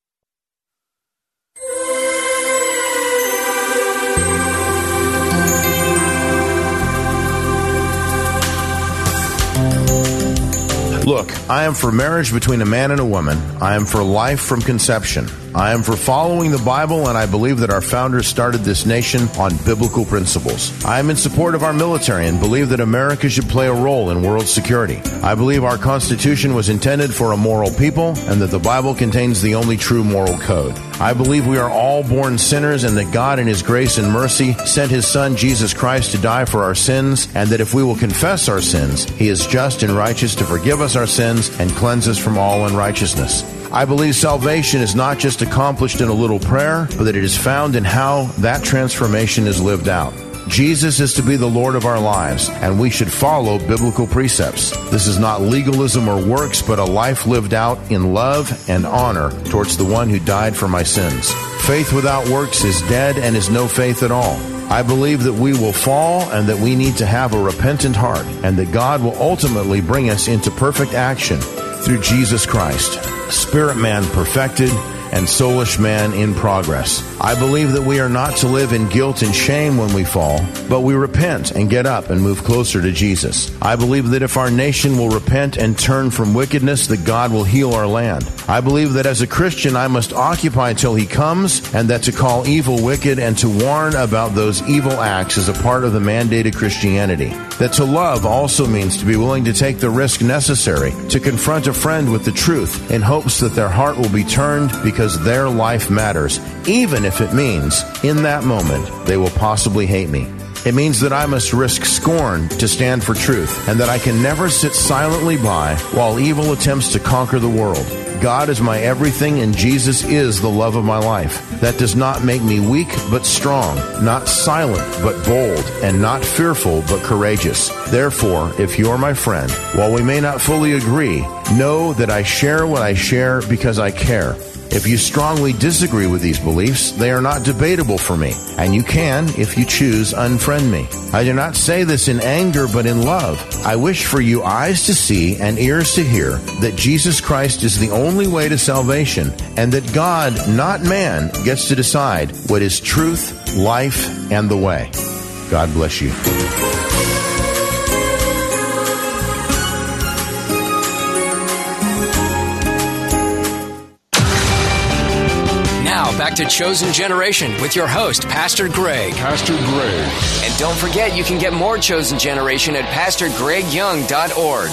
Look, I am for marriage between a man and a woman. I am for life from conception. I am for following the Bible, and I believe that our founders started this nation on biblical principles. I am in support of our military and believe that America should play a role in world security. I believe our Constitution was intended for a moral people and that the Bible contains the only true moral code. I believe we are all born sinners and that God in His grace and mercy sent His Son Jesus Christ to die for our sins, and that if we will confess our sins, He is just and righteous to forgive us our sins and cleanse us from all unrighteousness. I believe salvation is not just accomplished in a little prayer, but that it is found in how that transformation is lived out. Jesus is to be the Lord of our lives, and we should follow biblical precepts. This is not legalism or works, but a life lived out in love and honor towards the one who died for my sins. Faith without works is dead and is no faith at all. I believe that we will fall and that we need to have a repentant heart, and that God will ultimately bring us into perfect action through Jesus Christ. Spirit man perfected and soulish man in progress. I believe that we are not to live in guilt and shame when we fall, but we repent and get up and move closer to Jesus. I believe that if our nation will repent and turn from wickedness, that God will heal our land. I believe that as a Christian, I must occupy till He comes, and that to call evil wicked and to warn about those evil acts is a part of the mandated Christianity. That to love also means to be willing to take the risk necessary to confront a friend with the truth in hopes that their heart will be turned because their life matters, even if it means, in that moment, they will possibly hate me. It means that I must risk scorn to stand for truth, and that I can never sit silently by while evil attempts to conquer the world. God is my everything, and Jesus is the love of my life. That does not make me weak, but strong, not silent, but bold, and not fearful, but courageous. Therefore, if you're my friend, while we may not fully agree, know that I share what I share because I care. If you strongly disagree with these beliefs, they are not debatable for me, and you can, if you choose, unfriend me. I do not say this in anger, but in love. I wish for you eyes to see and ears to hear that Jesus Christ is the only way to salvation, and that God, not man, gets to decide what is truth, life, and the way. God bless you. Back to Chosen Generation with your host, Pastor Greg. Pastor Greg. And don't forget, you can get more Chosen Generation at pastor greg young dot org.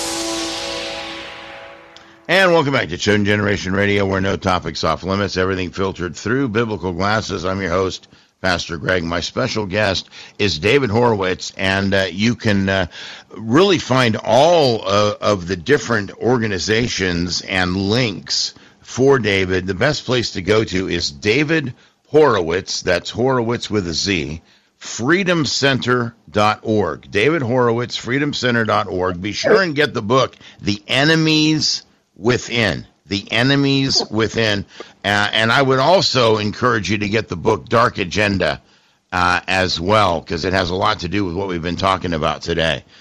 And welcome back to Chosen Generation Radio, where no topics off limits, everything filtered through biblical glasses. I'm your host, Pastor Greg. My special guest is David Horowitz, and uh, you can uh, really find all uh, of the different organizations and links for David. The best place to go to is David Horowitz, that's Horowitz with a Z, freedom center dot org. David Horowitz, freedom center dot org. Be sure and get the book, The Enemies Within. The Enemies Within. Uh, and I would also encourage you to get the book, Dark Agenda, uh, as well, because it has a lot to do with what we've been talking about today.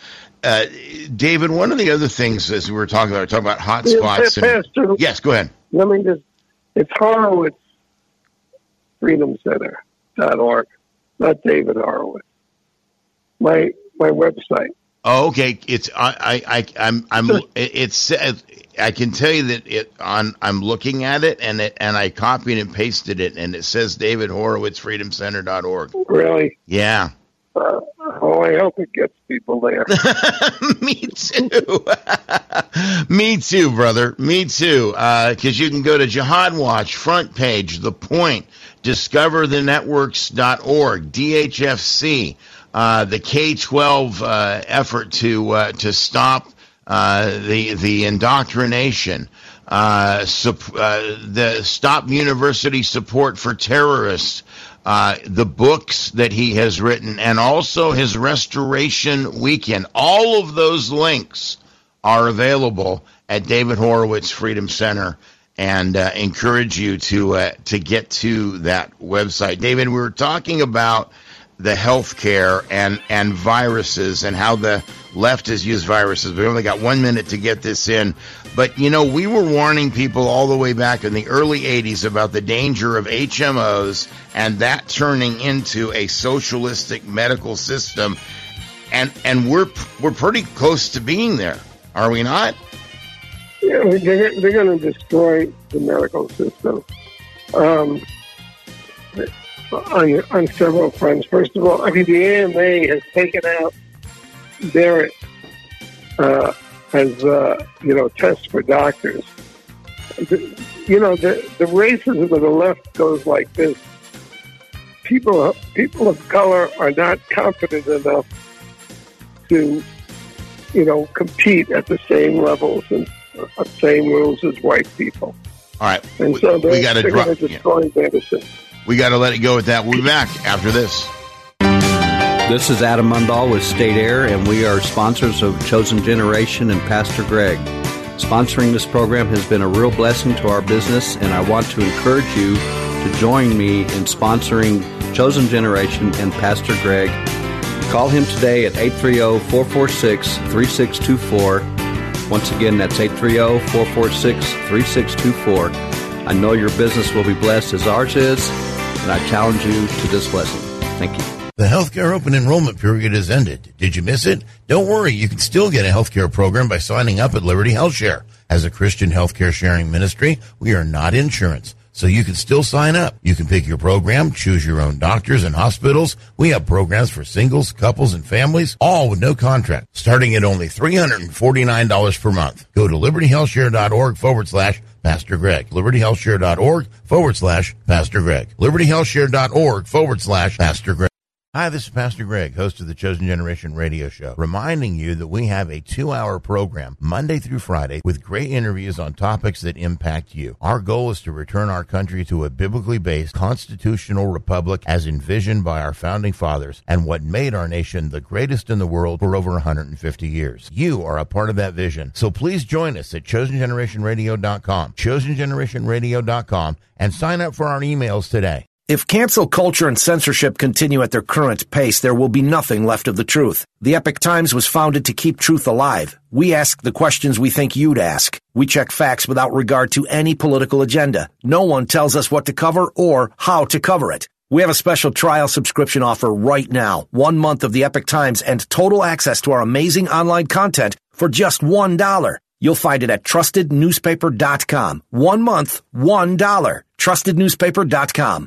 uh, David, one of the other things as we were talking about, talking about hot Yeah, spots. And, Pastor, yes, go ahead. Let me just, it's Horowitz Freedom Center dot org, not David Horowitz. My my website. Oh, okay. It's I I, I I'm I'm it's I can tell you that it on I'm looking at it and it and I copied and pasted it and it says David Horowitz Freedom Center dot org. Really? Yeah. Uh, oh, I hope it gets people there. Me too. Me too, brother. Me too. Because uh, you can go to Jihad Watch, front page, The Point, discover the networks dot org, D H F C, uh, the K twelve uh, effort to uh, to stop uh, the the indoctrination, uh, sup- uh, the Stop University Support for Terrorists. Uh, the books that he has written, and also his Restoration Weekend. All of those links are available at David Horowitz Freedom Center, and uh, encourage you to uh, to get to that website. David, we were talking about the healthcare and and viruses and how the left has used viruses. We only got one minute to get this in. But, you know, we were warning people all the way back in the early eighties about the danger of H M Os and that turning into a socialistic medical system. And and we're we're pretty close to being there, are we not? Yeah, they're, they're going to destroy the medical system um, on, on several fronts. First of all, I mean, the A M A has taken out their uh, as uh, you know, tests for doctors. The, you know, the the racism of the left goes like this: people people of color are not confident enough to, you know, compete at the same levels and uh, same rules as white people. All right, and so we, we got to drop. Destroy yeah. medicine. We got to let it go with that. We'll be back after this. This is Adam Mundahl with State Air, and we are sponsors of Chosen Generation and Pastor Greg. Sponsoring this program has been a real blessing to our business, and I want to encourage you to join me in sponsoring Chosen Generation and Pastor Greg. Call him today at eight three zero, four four six, three six two four. Once again, that's eight three zero, four four six, three six two four. I know your business will be blessed as ours is, and I challenge you to this blessing. Thank you. The healthcare open enrollment period has ended. Did you miss it? Don't worry, you can still get a healthcare program by signing up at Liberty Health Share. As a Christian healthcare sharing ministry, we are not insurance, so you can still sign up. You can pick your program, choose your own doctors and hospitals. We have programs for singles, couples, and families, all with no contract, starting at only three hundred forty-nine dollars per month. Go to libertyhealthshare.org forward slash Pastor Greg. libertyhealthshare.org forward slash Pastor Greg. libertyhealthshare.org forward slash Pastor Greg. Hi, this is Pastor Greg, host of the Chosen Generation radio show, reminding you that we have a two-hour program Monday through Friday with great interviews on topics that impact you. Our goal is to return our country to a biblically based constitutional republic as envisioned by our founding fathers and what made our nation the greatest in the world for over one hundred fifty years. You are a part of that vision, so please join us at chosen generation radio dot com, chosen generation radio dot com, and sign up for our emails today. If cancel culture and censorship continue at their current pace, there will be nothing left of the truth. The Epoch Times was founded to keep truth alive. We ask the questions we think you'd ask. We check facts without regard to any political agenda. No one tells us what to cover or how to cover it. We have a special trial subscription offer right now. One month of the Epoch Times and total access to our amazing online content for just one dollar. You'll find it at trusted newspaper dot com. One month, one dollar. trusted newspaper dot com.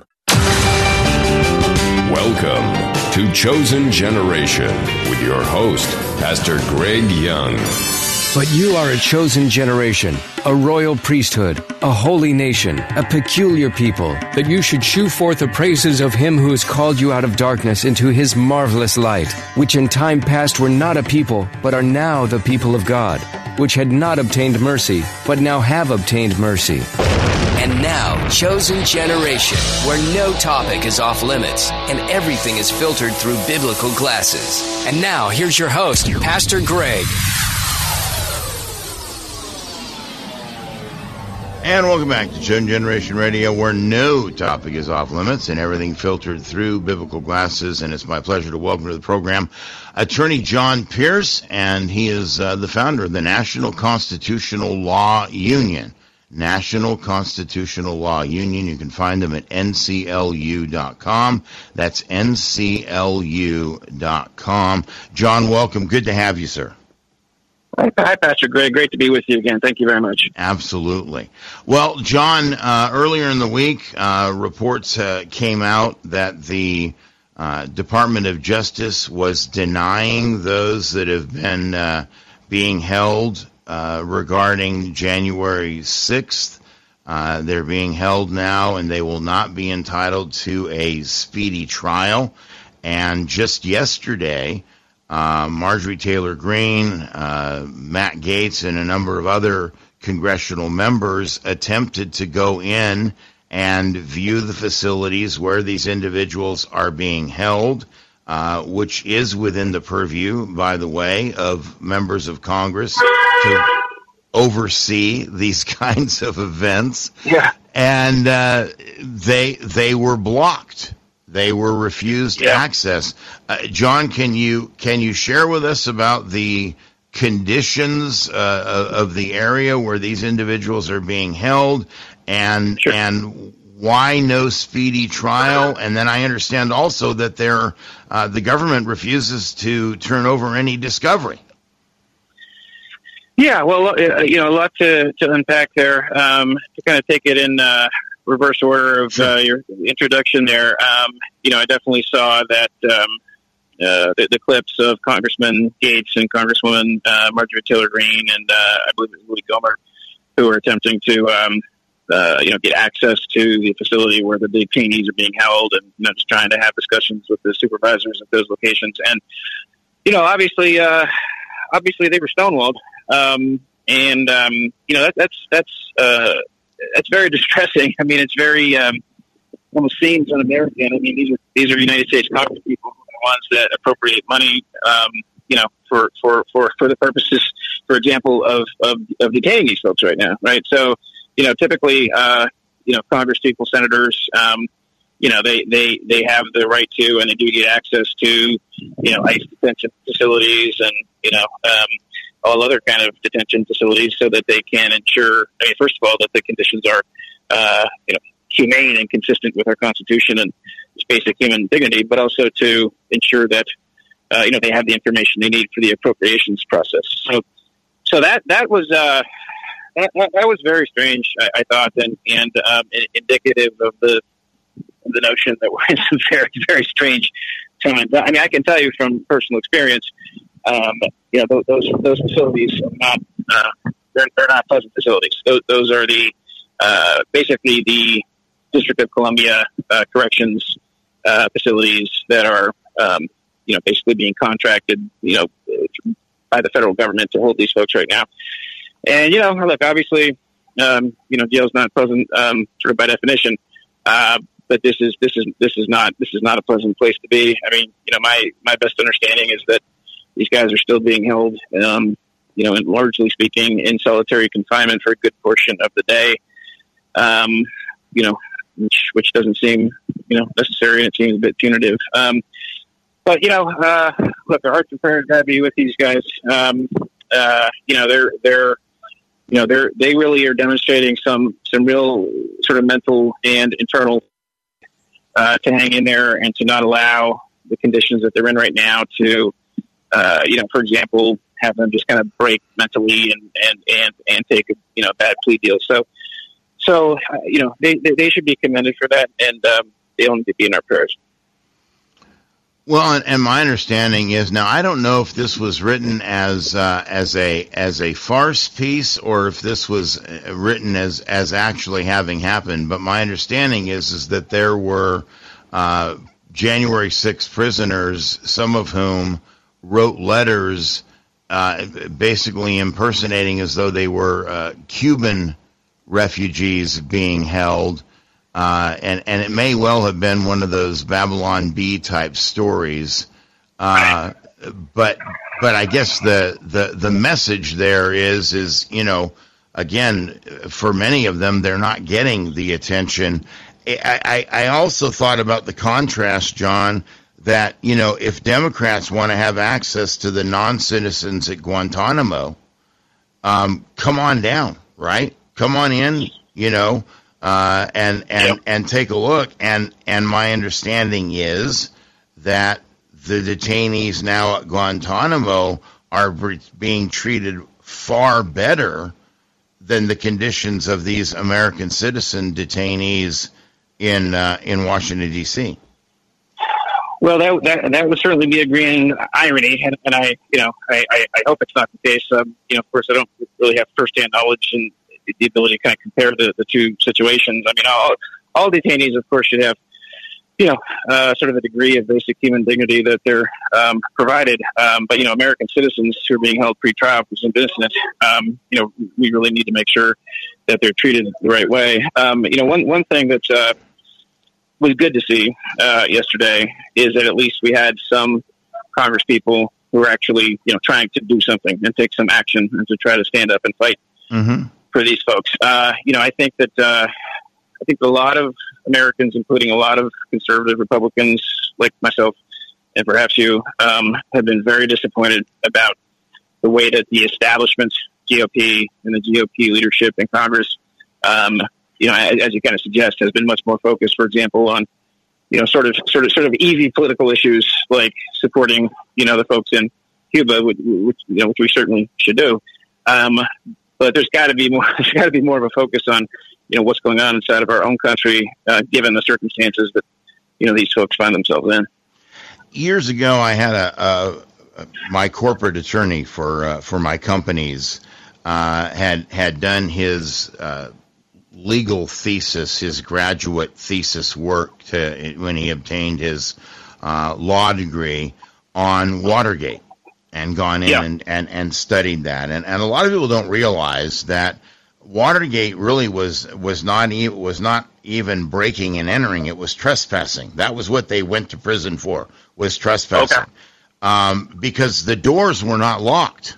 Welcome to Chosen Generation with your host, Pastor Greg Young. But you are a chosen generation, a royal priesthood, a holy nation, a peculiar people, that you should shew forth the praises of him who has called you out of darkness into his marvelous light, which in time past were not a people, but are now the people of God, which had not obtained mercy, but now have obtained mercy. And now, Chosen Generation, where no topic is off limits and everything is filtered through biblical glasses. And now, here's your host, Pastor Greg. And welcome back to Chosen Generation Radio, where no topic is off limits and everything filtered through biblical glasses. And it's my pleasure to welcome to the program Attorney John Pierce, and he is uh, the founder of the National Constitutional Law Union. National Constitutional Law Union. You can find them at N C L U dot com. That's N C L U dot com. John, welcome. Good to have you, sir. Hi, Pastor Greg. Great to be with you again. Thank you very much. Absolutely. Well, John, uh, earlier in the week, uh, reports uh, came out that the uh, Department of Justice was denying those that have been uh, being held uh, regarding January sixth. Uh, they're being held now, and they will not be entitled to a speedy trial. And just yesterday, Uh, Marjorie Taylor Greene, uh, Matt Gaetz, and a number of other congressional members attempted to go in and view the facilities where these individuals are being held, uh, which is within the purview, by the way, of members of Congress to oversee these kinds of events. Yeah. And uh, they they were blocked. They were refused yeah. access. Uh, John, can you can you share with us about the conditions uh, of the area where these individuals are being held, and sure. and why no speedy trial? And then I understand also that they're, uh, the government refuses to turn over any discovery. Yeah, well, uh, you know, a lot to, to unpack there. Um, to kind of take it in uh, reverse order of uh, your introduction there, um, you know, I definitely saw that um, uh, the, the clips of Congressman Gaetz and Congresswoman uh, Marjorie Taylor Greene and uh, I believe it was Louis Gohmert, who were attempting to, um, uh, you know, get access to the facility where the detainees are being held, and you know, just trying to have discussions with the supervisors at those locations. And you know, obviously, uh, obviously they were stonewalled, um, and um, you know, that, that's that's. Uh, That's very distressing. I mean, it's very um, almost seems un-American. I mean, these are these are United States Congress people, the ones that appropriate money, um, you know, for, for, for, for the purposes, for example, of, of, of detaining these folks right now, right? So, you know, typically, uh, you know, Congress people, senators, um, you know, they, they, they have the right to, and they do get access to, you know, ICE detention facilities and, you know, um, all other kind of detention facilities, so that they can ensure, I mean, first of all, that the conditions are, uh, you know, humane and consistent with our Constitution and its basic human dignity, but also to ensure that, uh, you know, they have the information they need for the appropriations process. So, so that, that was, uh, that, that was very strange, I, I thought, and, and, um, indicative of the, the notion that we're in some very, very strange times. I mean, I can tell you from personal experience, Um, you know, those those facilities are not uh, they're, they're not pleasant facilities. Those, those are the uh, basically the District of Columbia uh, corrections uh, facilities that are um, you know basically being contracted you know by the federal government to hold these folks right now. And you know, look, obviously, um, you know, jail's not pleasant um, sort of by definition, uh, but this is this is this is not this is not a pleasant place to be. I mean, you know, my my best understanding is that these guys are still being held, um, you know, and largely speaking, in solitary confinement for a good portion of the day, um, you know, which which doesn't seem, you know, necessary, and it seems a bit punitive. Um, but, you know, uh, look, our hearts and prayers got to be with these guys. Um, uh, you know, they're, they're, you know, they're, they really are demonstrating some, some real sort of mental and internal uh, to hang in there and to not allow the conditions that they're in right now to, Uh, you know, for example, have them just kind of break mentally and, and, and, and take a, you know, bad plea deal. So, so, uh, you know, they, they, they should be commended for that, and um, they don't need to be in our prayers. Well, and, and my understanding is, now I don't know if this was written as uh, as a as a farce piece or if this was written as, as actually having happened, but my understanding is is that there were uh, January sixth prisoners, some of whom wrote letters uh, basically impersonating as though they were uh, Cuban refugees being held. Uh, and, and it may well have been one of those Babylon Bee type stories. Uh, but but I guess the, the, the message there is, is, you know, again, for many of them, they're not getting the attention. I, I, I also thought about the contrast, John, that, you know, if Democrats want to have access to the non-citizens at Guantanamo, um, come on down, right? Come on in, you know, uh, and and yep. and take a look. And and my understanding is that the detainees now at Guantanamo are being treated far better than the conditions of these American citizen detainees in uh, in Washington, D C. Well, that, that that would certainly be a green irony, and, and I, you know, I, I, I hope it's not the case. Um, you know, of course, I don't really have firsthand knowledge and the ability to kind of compare the, the two situations. I mean, all, all detainees, of course, should have, you know, uh, sort of a degree of basic human dignity that they're um, provided. Um, but, you know, American citizens who are being held pre-trial for some innocent, um, you know, we really need to make sure that they're treated the right way. Um, you know, one, one thing that uh, was good to see uh, yesterday is that at least we had some Congress people who were actually, you know, trying to do something and take some action and to try to stand up and fight mm-hmm. for these folks. Uh, you know, I think that uh, I think a lot of Americans, including a lot of conservative Republicans like myself and perhaps you, um, have been very disappointed about the way that the establishment, G O P, and the G O P leadership in Congress, um, you know, as, as you kind of suggest, has been much more focused, for example, on, you know, sort of, sort of, sort of easy political issues like supporting, you know, the folks in Cuba, which, which you know, which we certainly should do. Um, but there's got to be more. There's got to be more of a focus on, you know, what's going on inside of our own country, uh, given the circumstances that, you know, these folks find themselves in. Years ago, I had a, a, a my corporate attorney for uh, for my companies uh, had had done his uh, legal thesis, his graduate thesis work to, when he obtained his uh, law degree on Watergate, and gone in yeah. and, and, and studied that. And and a lot of people don't realize that Watergate really was was not e- was not even breaking and entering. It was trespassing. That was what they went to prison for, was trespassing. Okay. Um, because the doors were not locked.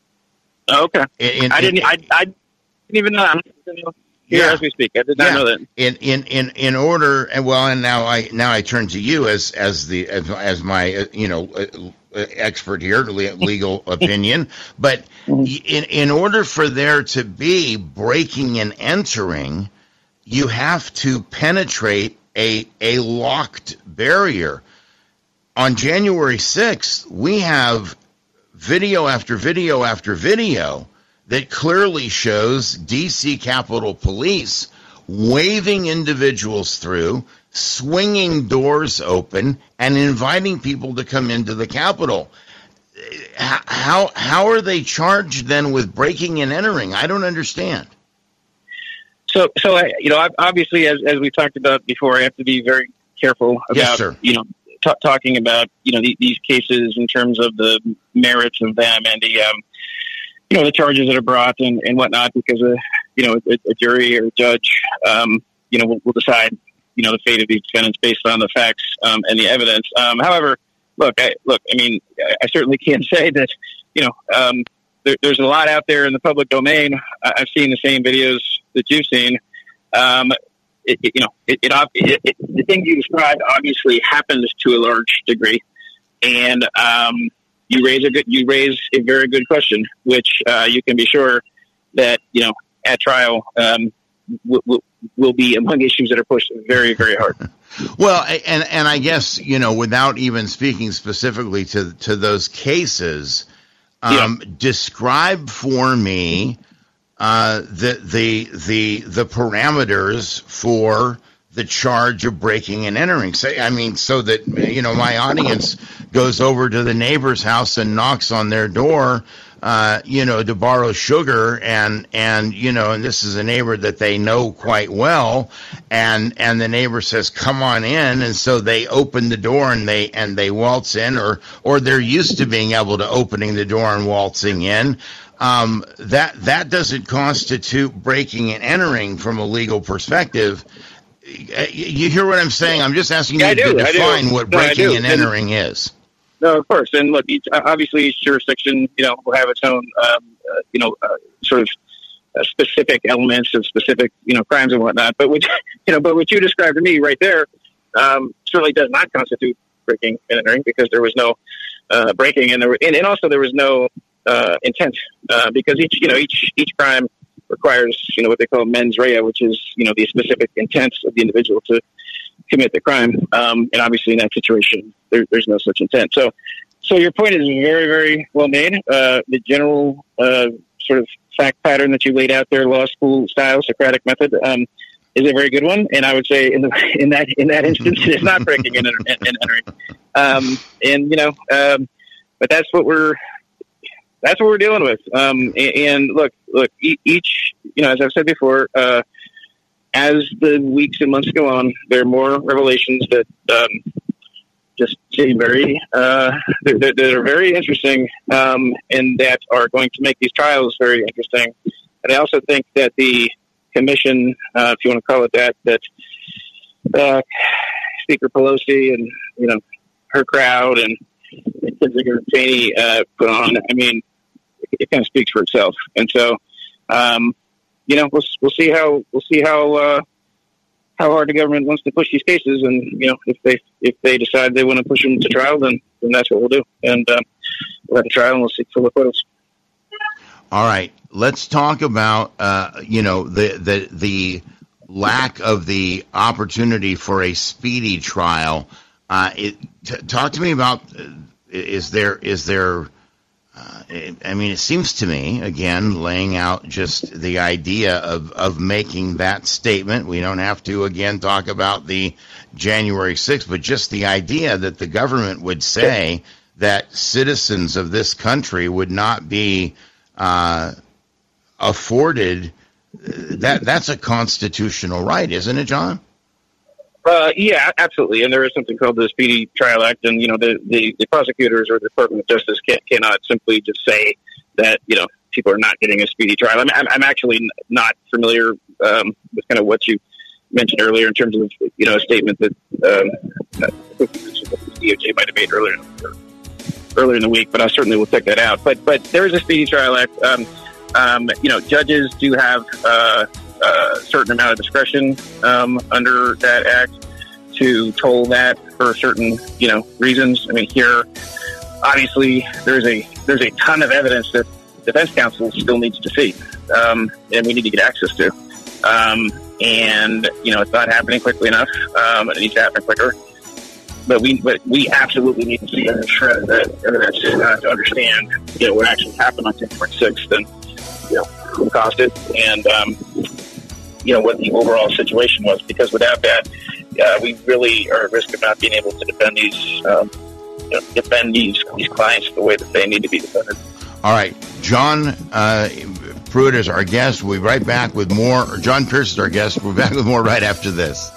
Okay. In, in, I didn't. I, I didn't even know. I'm here yeah. as we speak. I did not yeah. know that. In in in in order, and well, and now I now I turn to you as as the as, as my uh, you know. Uh, expert here, legal opinion, but in in order for there to be breaking and entering, you have to penetrate a a locked barrier. On January sixth, we have video after video after video that clearly shows D C Capitol Police waving individuals through, swinging doors open, and inviting people to come into the Capitol. How how are they charged then with breaking and entering? I don't understand. So, so I, you know, obviously, as as we talked about before, I have to be very careful about, yes, sir. you know, t- talking about, you know, the, these cases in terms of the merits of them and the, um, you know, the charges that are brought and, and whatnot, because, uh, you know, a, a jury or a judge, um, you know, will, will decide, you know, the fate of these defendants based on the facts um, and the evidence. Um, however, look, I, look, I mean, I, I certainly can't say that, you know, um, there, there's a lot out there in the public domain. I, I've seen the same videos that you've seen. Um, it, it, you know, it, it, it, it, the thing you described obviously happened to a large degree, and um, you raise a good, you raise a very good question, which uh, you can be sure that, you know, at trial um, will, will, will be among issues that are pushed very, very hard. Well, and and I guess, you know, without even speaking specifically to to those cases, um, yeah. describe for me uh, the the the the parameters for the charge of breaking and entering. Say, I mean, so that, you know, my audience goes over to the neighbor's house and knocks on their door, uh, you know, to borrow sugar, and, and, you know, and this is a neighbor that they know quite well, and, and the neighbor says, come on in, and so they open the door and they, and they waltz in, or, or they're used to being able to opening the door and waltzing in. Um, that, that doesn't constitute breaking and entering from a legal perspective. You hear what I'm saying? I'm just asking yeah, you to define no, what breaking and entering and, is. No, of course. And look, each, obviously each jurisdiction, you know, will have its own, um, uh, you know, uh, sort of uh, specific elements of specific, you know, crimes and whatnot. But what, you know, but what you described to me right there um, certainly does not constitute breaking and entering, because there was no uh, breaking, and there were, and, and also there was no uh, intent, uh, because each, you know, each each crime requires, you know, what they call mens rea, which is, you know, the specific intent of the individual to commit the crime. Um, and obviously in that situation, there, there's no such intent. So, so your point is very, very well made. Uh, the general uh, sort of fact pattern that you laid out there, law school style, Socratic method, um, is a very good one. And I would say in the, in that, in that instance, it's not breaking and, and, and entering. Um, and, you know, um, but that's what we're, that's what we're dealing with. Um, and, and look, look, each, you know, as I've said before, uh, as the weeks and months go on, there are more revelations that um, just seem very, uh, that, that are very interesting, um, and that are going to make these trials very interesting. And I also think that the commission, uh, if you want to call it that, that uh, Speaker Pelosi and, you know, her crowd and Kinzinger and Cheney uh, put on, I mean, it, it kind of speaks for itself. And so, um, you know, we'll we'll see how we'll see how uh, how hard the government wants to push these cases, and you know, if they if they decide they want to push them to trial, then then that's what we'll do, and uh, we'll have a trial and we'll see full acquittals. All right, let's talk about uh, you know the the the lack of the opportunity for a speedy trial. Uh, it t- talk to me about uh, is there is there. Uh, it, I mean, it seems to me, again, laying out just the idea of, of making that statement. We don't have to, again, talk about the January sixth, but just the idea that the government would say that citizens of this country would not be uh, afforded, that that's a constitutional right, isn't it, John? Uh, yeah, absolutely. And there is something called the Speedy Trial Act, and you know the, the, the prosecutors or the Department of Justice can, cannot simply just say that you know people are not getting a speedy trial. I'm, I'm, I'm actually not familiar um, with kind of what you mentioned earlier in terms of you know a statement that um, the D O J might have made earlier earlier in the week, but I certainly will check that out. But but there is a Speedy Trial Act. Um, um, you know, judges do have Uh, a certain amount of discretion um, under that act to toll that for certain, you know, reasons. I mean, here, obviously, there's a there's a ton of evidence that defense counsel still needs to see, um, and we need to get access to. Um, and you know, it's not happening quickly enough. Um, it needs to happen quicker. But we but we absolutely need to see a shred of that evidence uh, to understand, you know, what actually happened on January sixth, and you know, who caused it, and um, you know, what the overall situation was, because without that, uh, we really are at risk of not being able to defend these, um, you know, defend these these clients the way that they need to be defended. All right, John uh, Pruitt is our guest. We'll be right back with more. John Pierce is our guest. We'll be back with more right after this.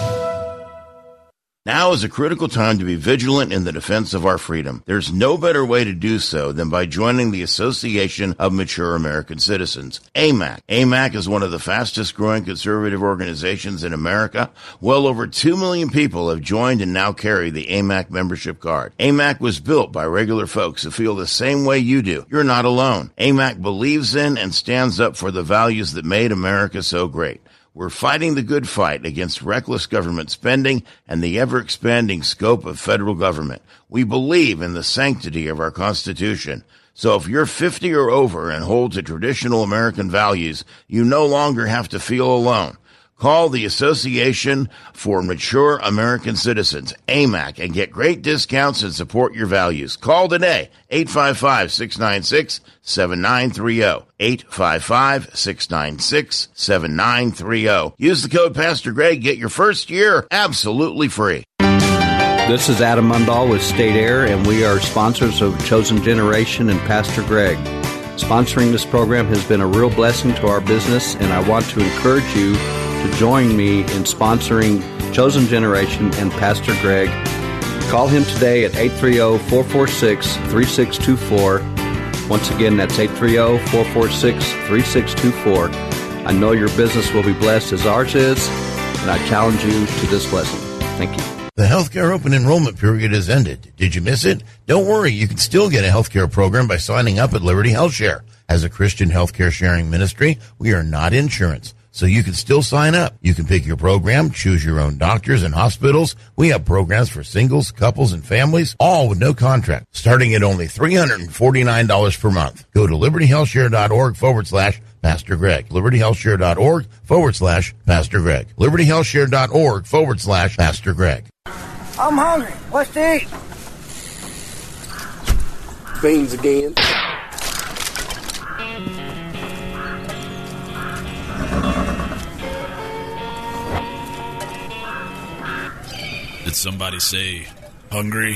Now is a critical time to be vigilant in the defense of our freedom. There's no better way to do so than by joining the Association of Mature American Citizens, A M A C. A M A C is one of the fastest growing conservative organizations in America. Well over two million people have joined and now carry the A M A C membership card. A M A C was built by regular folks who feel the same way you do. You're not alone. A M A C believes in and stands up for the values that made America so great. We're fighting the good fight against reckless government spending and the ever-expanding scope of federal government. We believe in the sanctity of our Constitution. So if you're fifty or over and hold to traditional American values, you no longer have to feel alone. Call the Association for Mature American Citizens, A M A C, and get great discounts and support your values. Call today, eight five five, six nine six, seven nine three zero, eight five five, six nine six, seven nine three zero. Use the code Pastor Greg, get your first year absolutely free. This is Adam Mundahl with State Air, and we are sponsors of Chosen Generation and Pastor Greg. Sponsoring this program has been a real blessing to our business, and I want to encourage you to join me in sponsoring Chosen Generation and Pastor Greg. Call him today at eight three zero, four four six, three six two four. Once again, that's eight three zero, four four six, three six two four. I know your business will be blessed as ours is, and I challenge you to this blessing. Thank you. The healthcare open enrollment period has ended. Did you miss it? Don't worry, you can still get a healthcare program by signing up at Liberty HealthShare. As a Christian healthcare sharing ministry, we are not insurance, so you can still sign up. You can pick your program, choose your own doctors and hospitals. We have programs for singles, couples, and families, all with no contract, starting at only three hundred forty-nine dollars per month. Go to libertyhealthshare.org forward slash Pastor Greg. libertyhealthshare.org forward slash Pastor Greg. libertyhealthshare.org forward slash Pastor Greg. I'm hungry. What's to eat? Beans again. Did somebody say hungry?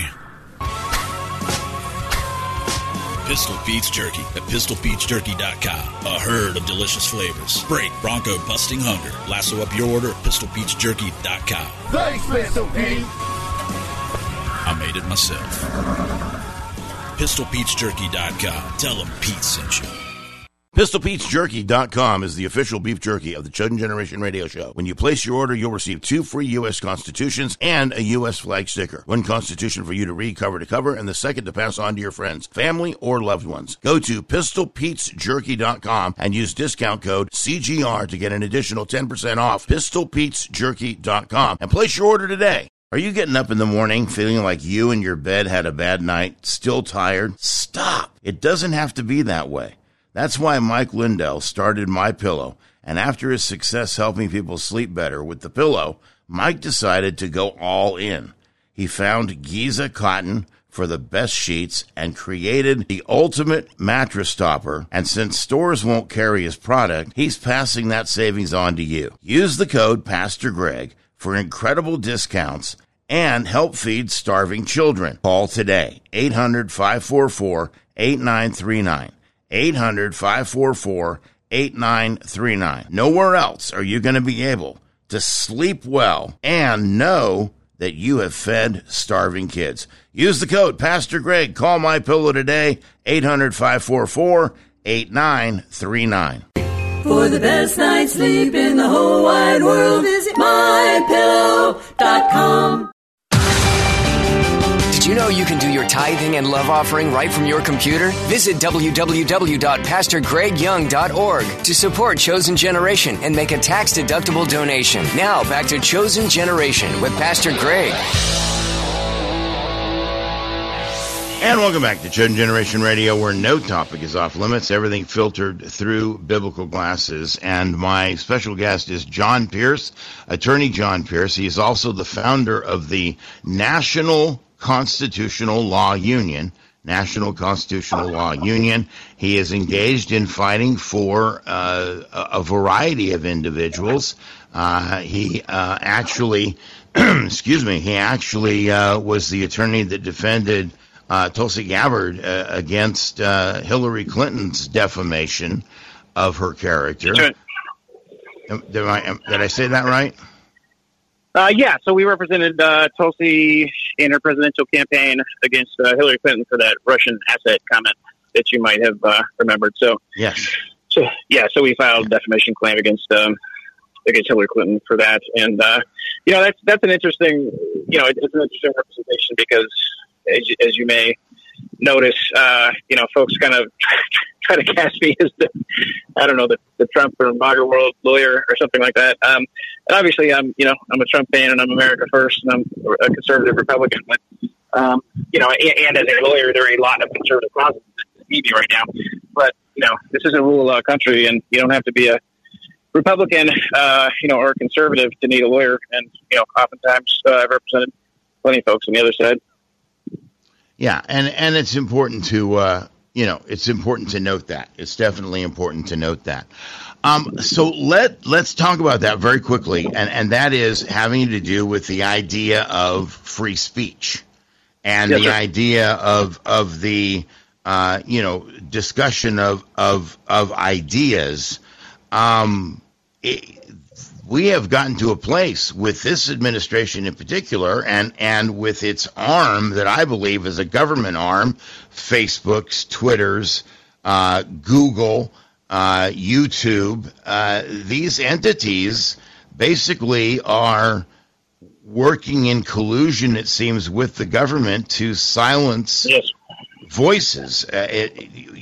Pistol Pete's Jerky at pistol pete's jerky dot com. A herd of delicious flavors. Break bronco busting hunger. Lasso up your order at pistol pete's jerky dot com. Thanks, Pistol Pete. I made it myself. pistol pete's jerky dot com. Tell them Pete sent you. pistol pete's jerky dot com is the official beef jerky of the Chosen Generation Radio Show. When you place your order, you'll receive two free U S Constitutions and a U S flag sticker. One Constitution for you to read cover to cover, and the second to pass on to your friends, family, or loved ones. Go to pistol pete's jerky dot com and use discount code C G R to get an additional ten percent off pistol pete's jerky dot com and place your order today. Are you getting up in the morning feeling like you and your bed had a bad night, still tired? Stop. It doesn't have to be that way. That's why Mike Lindell started MyPillow, and after his success helping people sleep better with the pillow, Mike decided to go all in. He found Giza cotton for the best sheets and created the ultimate mattress topper, and since stores won't carry his product, he's passing that savings on to you. Use the code Pastor Greg for incredible discounts and help feed starving children. Call today, eight hundred, five four four, eight nine three nine. eight hundred, five four four, eight nine three nine. Nowhere else are you going to be able to sleep well and know that you have fed starving kids. Use the code Pastor Greg. Call MyPillow today, eight hundred, five four four, eight nine three nine. For the best night's sleep in the whole wide world, visit my pillow dot com. Did you know you can do your tithing and love offering right from your computer? Visit w w w dot pastor greg young dot org to support Chosen Generation and make a tax-deductible donation. Now, back to Chosen Generation with Pastor Greg. And welcome back to Chosen Generation Radio, where no topic is off limits, everything filtered through biblical glasses. And my special guest is John Pierce, attorney John Pierce. He is also the founder of the National Constitutional Law Union, National Constitutional Law Union. He is engaged in fighting for uh, a variety of individuals. Uh, he uh, actually, excuse me, he actually uh, was the attorney that defended uh, Tulsi Gabbard uh, against uh, Hillary Clinton's defamation of her character. Did I, did I say that right? Uh, yeah, so we represented uh, Tulsi in her presidential campaign against uh, Hillary Clinton for that Russian asset comment that you might have uh, remembered. So yes, so yeah, so we filed a defamation claim against um, against Hillary Clinton for that, and uh, you know that's that's an interesting, you know, it's an interesting representation because as you, as you may notice, uh, you know, folks kind of try to cast me as the, I don't know, the, the Trump or MAGA world lawyer or something like that. Um, and obviously, I'm, you know, I'm a Trump fan and I'm America first and I'm a conservative Republican. But, um, you know, and, and as a lawyer, there are a lot of conservative causes that need me right now. But, you know, this is a rule of law country and you don't have to be a Republican, uh, you know, or a conservative to need a lawyer. And, you know, oftentimes uh, I've represented plenty of folks on the other side. Yeah, and, and it's important to, uh, you know, it's important to note that. It's definitely important to note that. Um, so let, let's talk about that very quickly, and, and that is having to do with the idea of free speech and yes, the sir. idea of of the, uh, you know, discussion of, of, of ideas. Um, it, we have gotten to a place with this administration in particular and, and with its arm that I believe is a government arm, Facebook's, Twitter's, uh, Google, uh, YouTube. Uh, these entities basically are working in collusion, it seems, with the government to silence yes. voices. Uh, it,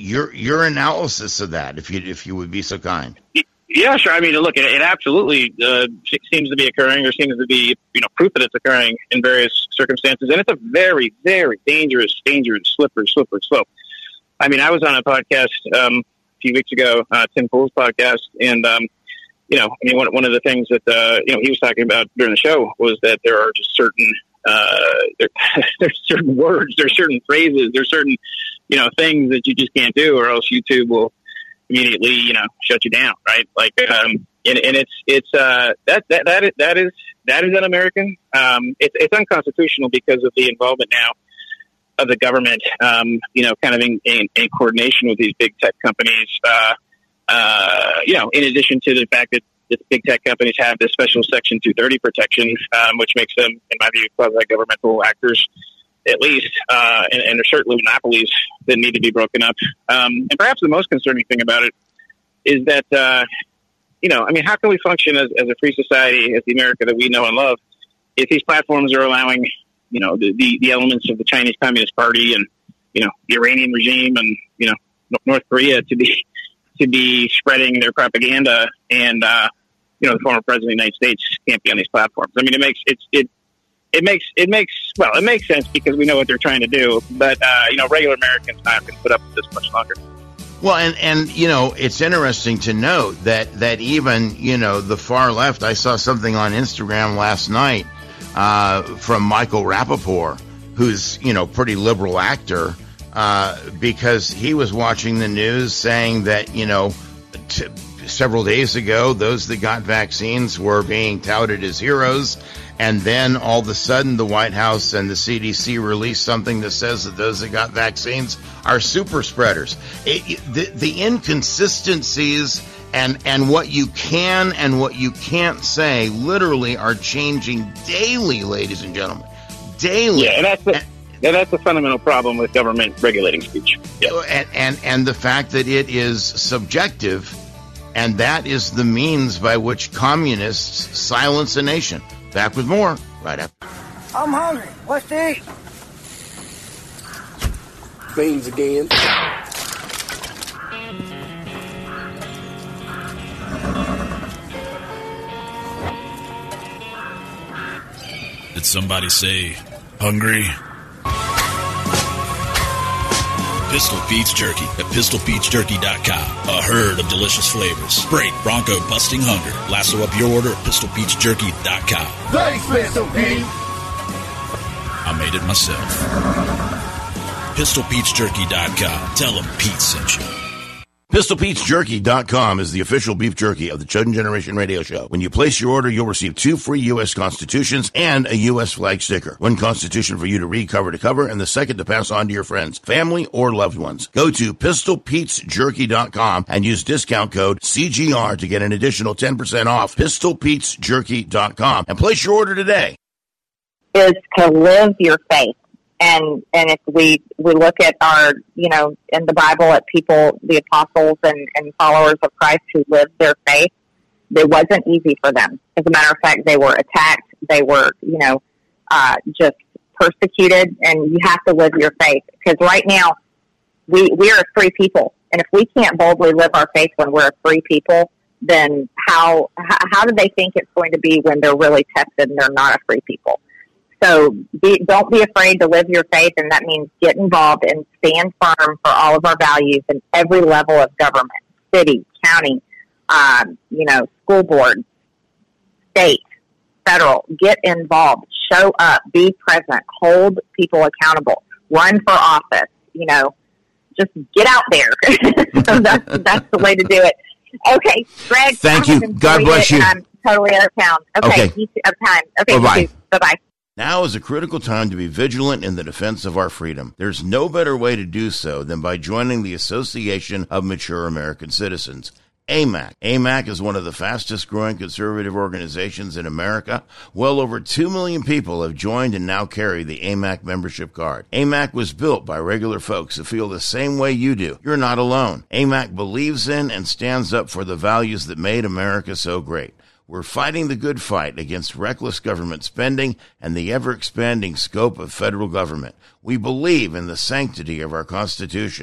your your analysis of that, if you if you would be so kind. Yeah, sure. I mean, look, it, it absolutely uh, seems to be occurring, or seems to be, you know, proof that it's occurring in various circumstances, and it's a very, very dangerous, dangerous, slippery, slippery slope. I mean, I was on a podcast um, a few weeks ago, uh, Tim Pool's podcast, and um, you know, I mean, one one of the things that uh, you know he was talking about during the show was that there are just certain uh, there, there's certain words, there's certain phrases, there's certain you know things that you just can't do, or else YouTube will immediately, you know, shut you down, right? Like, um, and, and it's, it's, uh, that, that, that is, that is, that is un-American. Um, it's, it's unconstitutional because of the involvement now of the government, um, you know, kind of in, in, in coordination with these big tech companies, uh, uh, you know, in addition to the fact that the big tech companies have this special Section two thirty protection, um, which makes them, in my view, quasi-governmental actors, at least, uh, and, and there's certainly monopolies that need to be broken up. Um, and perhaps the most concerning thing about it is that, uh, you know, I mean, how can we function as, as a free society, as the America that we know and love, if these platforms are allowing, you know, the, the, the elements of the Chinese Communist Party and, you know, the Iranian regime and, you know, North Korea to be, to be spreading their propaganda, and, uh, you know, the former president of the United States can't be on these platforms. I mean, it makes, it's, it, It makes it makes well it makes sense because we know what they're trying to do, but uh, you know regular Americans not going to put up with this much longer. Well, and and you know it's interesting to note that that even you know the far left. I saw something on Instagram last night uh, from Michael Rappaport, who's you know pretty liberal actor, uh, because he was watching the news saying that you know t- several days ago those that got vaccines were being touted as heroes. And then all of a sudden, the White House and the C D C released something that says that those that got vaccines are super spreaders. It, the, the inconsistencies and, and what you can and what you can't say literally are changing daily, ladies and gentlemen. Daily. Yeah, and that's the, and that's the fundamental problem with government regulating speech. Yeah. And, and, and the fact that it is subjective, and that is the means by which communists silence a nation. Back with more right after. I'm hungry. What's to eat? Beans again. Did somebody say hungry? Pistol Pete's Jerky at pistol pete's jerky dot com. A herd of delicious flavors. Break bronco busting hunger. Lasso up your order at pistol pete's jerky dot com. Thanks, Pistol Pete. I made it myself. pistol pete's jerky dot com. Tell them Pete sent you. pistol pete's jerky dot com is the official beef jerky of the Chosen Generation Radio Show. When you place your order, you'll receive two free U S Constitutions and a U S flag sticker. One Constitution for you to read cover to cover, and the second to pass on to your friends, family, or loved ones. Go to pistol pete's jerky dot com and use discount code C G R to get an additional ten percent off. pistol pete's jerky dot com and place your order today. Is to live your faith. And and if we, we look at our, you know, in the Bible at people, the apostles and, and followers of Christ who lived their faith, it wasn't easy for them. As a matter of fact, they were attacked. They were, you know, uh, just persecuted. And you have to live your faith. Because right now, we, we are a free people. And if we can't boldly live our faith when we're a free people, then how how do they think it's going to be when they're really tested and they're not a free people? So be, don't be afraid to live your faith, and that means get involved and stand firm for all of our values in every level of government, city, county, um, you know, school board, state, federal. Get involved, show up, be present, hold people accountable, run for office, you know, just get out there. So that's, that's the way to do it. Okay, Greg. Thank you. God bless you. I'm totally out of town. Okay, okay. You too, of time. Okay, bye-bye. Bye-bye. Now is a critical time to be vigilant in the defense of our freedom. There's no better way to do so than by joining the Association of Mature American Citizens, A M A C. A M A C is one of the fastest growing conservative organizations in America. Well over two million people have joined and now carry the A M A C membership card. A M A C was built by regular folks who feel the same way you do. You're not alone. A M A C believes in and stands up for the values that made America so great. We're fighting the good fight against reckless government spending and the ever-expanding scope of federal government. We believe in the sanctity of our Constitution.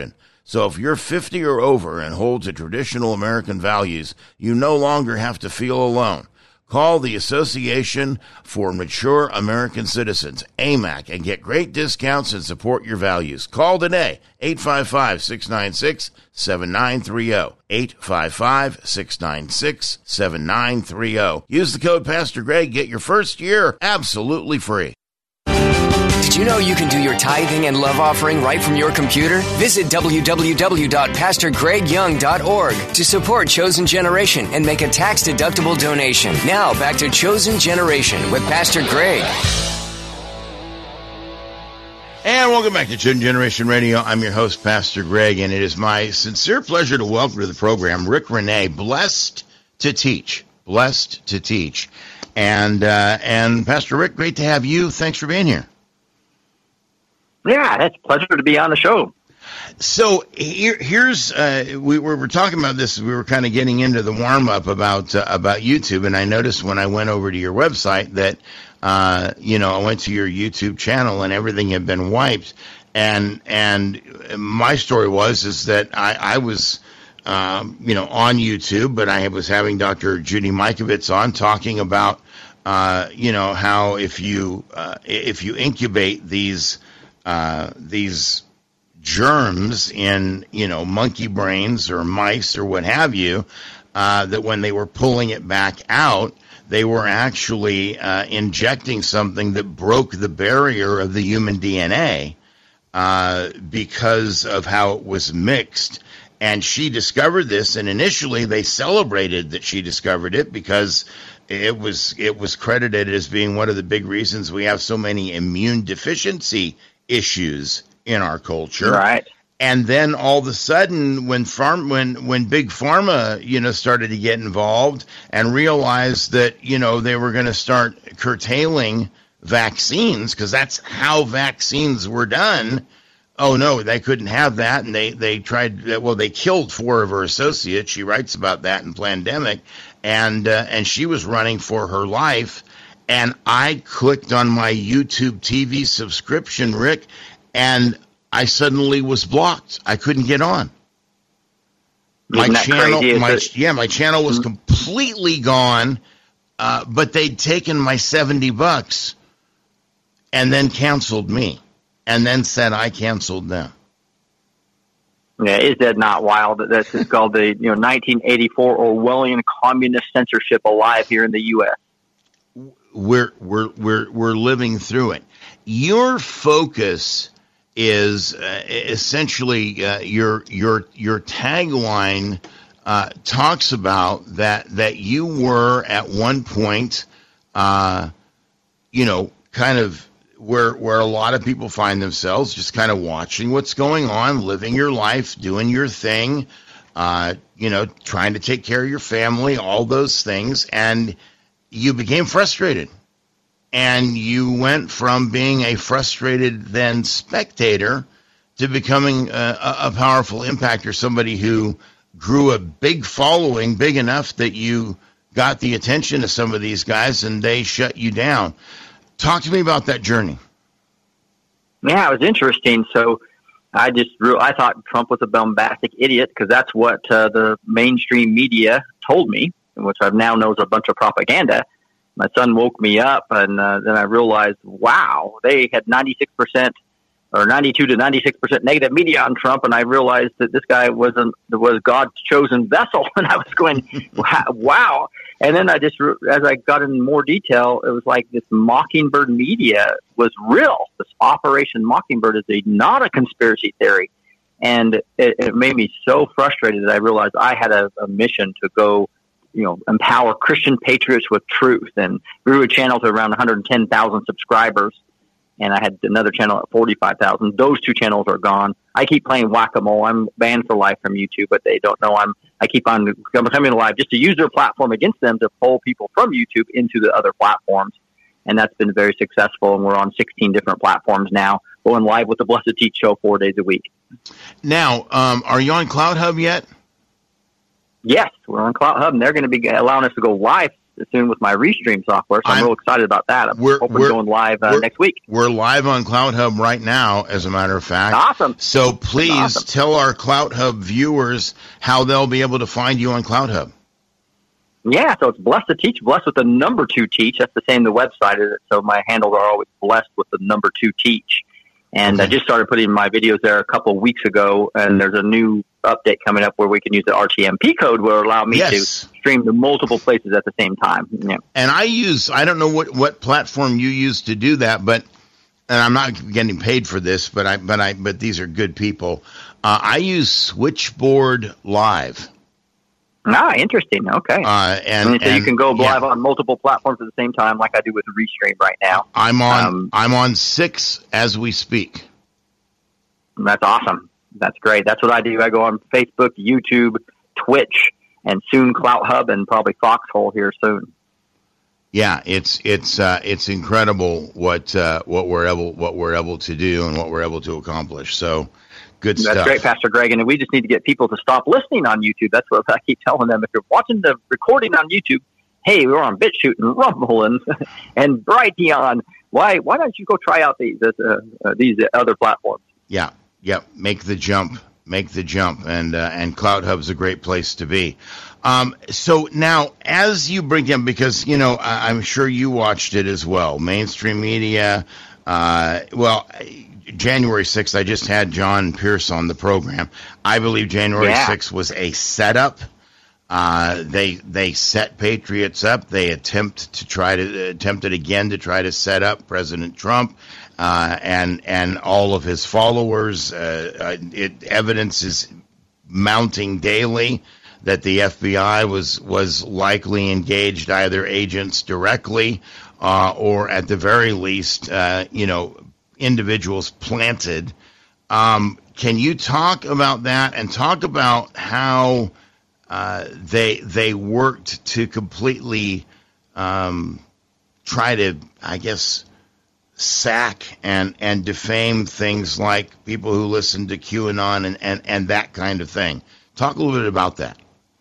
So if you're fifty or over and hold to traditional American values, you no longer have to feel alone. Call the Association for Mature American Citizens, A M A C, and get great discounts and support your values. Call today, eight five five, six nine six, seven nine three zero, eight five five, six nine six, seven nine three zero. Use the code Pastor Greg, get your first year absolutely free. Did you know you can do your tithing and love offering right from your computer? Visit w w w dot pastor greg young dot org to support Chosen Generation and make a tax-deductible donation. Now, back to Chosen Generation with Pastor Greg. And welcome back to Chosen Generation Radio. I'm your host, Pastor Greg, and it is my sincere pleasure to welcome to the program Rick Renee, blessed to teach. Blessed to teach. And, uh, and Pastor Rick, great to have you. Thanks for being here. Yeah, it's a pleasure to be on the show. So here, here's uh, we were, we're talking about this. We were kind of getting into the warm up about uh, about YouTube, and I noticed when I went over to your website that uh, you know I went to your YouTube channel and everything had been wiped. And and my story was is that I, I was um, you know on YouTube, but I was having Doctor Judy Mikovits on talking about uh, you know how if you uh, if you incubate these Uh, these germs in, you know, monkey brains or mice or what have you, uh, that when they were pulling it back out, they were actually uh, injecting something that broke the barrier of the human D N A uh, because of how it was mixed. And she discovered this, and initially they celebrated that she discovered it because it was it was credited as being one of the big reasons we have so many immune deficiency issues in our culture. Right. And then all of a sudden when farm when when big pharma, you know, started to get involved and realized that, you know, they were going to start curtailing vaccines because that's how vaccines were done. Oh no, they couldn't have that, and they they tried. Well, they killed four of her associates. She writes about that in Plandemic, and uh, and she was running for her life. And I clicked on my YouTube T V subscription, Rick, and I suddenly was blocked. I couldn't get on. My Isn't that channel, crazy? my It- yeah, my channel was Mm-hmm. completely gone. Uh, but they'd taken my seventy bucks, and then canceled me, and then said I canceled them. Yeah, is that not wild? That This is called the you know nineteen eighty-four Orwellian communist censorship alive here in the U S We're we're we're we're living through it. Your focus is uh, essentially uh, your your your tagline uh, talks about that that you were at one point, uh, you know, kind of where where a lot of people find themselves, just kind of watching what's going on, living your life, doing your thing, uh, you know, trying to take care of your family, all those things, and you became frustrated, and you went from being a frustrated then spectator to becoming a, a powerful impactor, somebody who grew a big following, big enough that you got the attention of some of these guys and they shut you down. Talk to me about that journey. Yeah, it was interesting. So I just re- I thought Trump was a bombastic idiot because that's what uh, the mainstream media told me, which I now know is a bunch of propaganda. My son woke me up, and uh, then I realized, wow, they had ninety-six percent or ninety-two to ninety-six percent negative media on Trump, and I realized that this guy wasn't was God's chosen vessel, and I was going, wow. And then I just, as I got in more detail, it was like this Mockingbird media was real. This Operation Mockingbird is a, not a conspiracy theory, and it, it made me so frustrated that I realized I had a, a mission to go, you know, empower Christian patriots with truth, and grew a channel to around one hundred ten thousand subscribers. And I had another channel at forty-five thousand. Those two channels are gone. I keep playing whack-a-mole. I'm banned for life from YouTube, but they don't know I'm, I keep on coming alive just to use their platform against them to pull people from YouTube into the other platforms. And that's been very successful. And we're on sixteen different platforms now, going live with the Blessed Teach Show four days a week. Now, um, are you on Cloud Hub yet? Yes, we're on Cloud Hub, and they're going to be allowing us to go live soon with my Restream software, so I'm, I'm real excited about that. I'm we're, hoping we're, going live uh, next week. We're live on CloutHub right now, as a matter of fact. Awesome. So please awesome. tell our CloutHub viewers how they'll be able to find you on CloutHub. Yeah, so it's Blessed to Teach, Blessed with the number two Teach. That's the same the website is. So my handles are always Blessed with the number two Teach. And okay. I just started putting my videos there a couple of weeks ago, and there's a new update coming up where we can use the R T M P code will allow me yes. to stream to multiple places at the same time. Yeah. And I use, I don't know what, what platform you use to do that, but, and I'm not getting paid for this, but I, but I, but these are good people. Uh, I use Switchboard Live. Ah, interesting. Okay. Uh, and, and so and, you can go live yeah. on multiple platforms at the same time, like I do with Restream right now. I'm on. Um, I'm on six as we speak. That's awesome. That's great. That's what I do. I go on Facebook, YouTube, Twitch, and soon CloutHub, and probably Foxhole here soon. Yeah, it's it's uh, it's incredible what uh, what we're able what we're able to do and what we're able to accomplish. So. Good That's stuff. That's great, Pastor Greg. And we just need to get people to stop listening on YouTube. That's what I keep telling them. If you're watching the recording on YouTube, hey, we're on BitChute and Rumble and, and Brighteon. Why why don't you go try out these uh, uh, these other platforms? Yeah, yeah. Make the jump. Make the jump. And uh, and CloutHub's a great place to be. Um, so now, as you bring in, because, you know, I, I'm sure you watched it as well, mainstream media, uh, well, January sixth, I just had John Pierce on the program. I believe January yeah. sixth was a setup. Uh, they they set patriots up. They attempt to try to attempted again to try to set up President Trump uh, and and all of his followers. Uh, it, evidence is mounting daily that the F B I was was likely engaged, either agents directly uh, or at the very least, uh, you know. individuals planted. Um, can you talk about that and talk about how uh, they they worked to completely um, try to, I guess, sack and, and defame things like people who listen to QAnon and, and, and that kind of thing? Talk a little bit about that.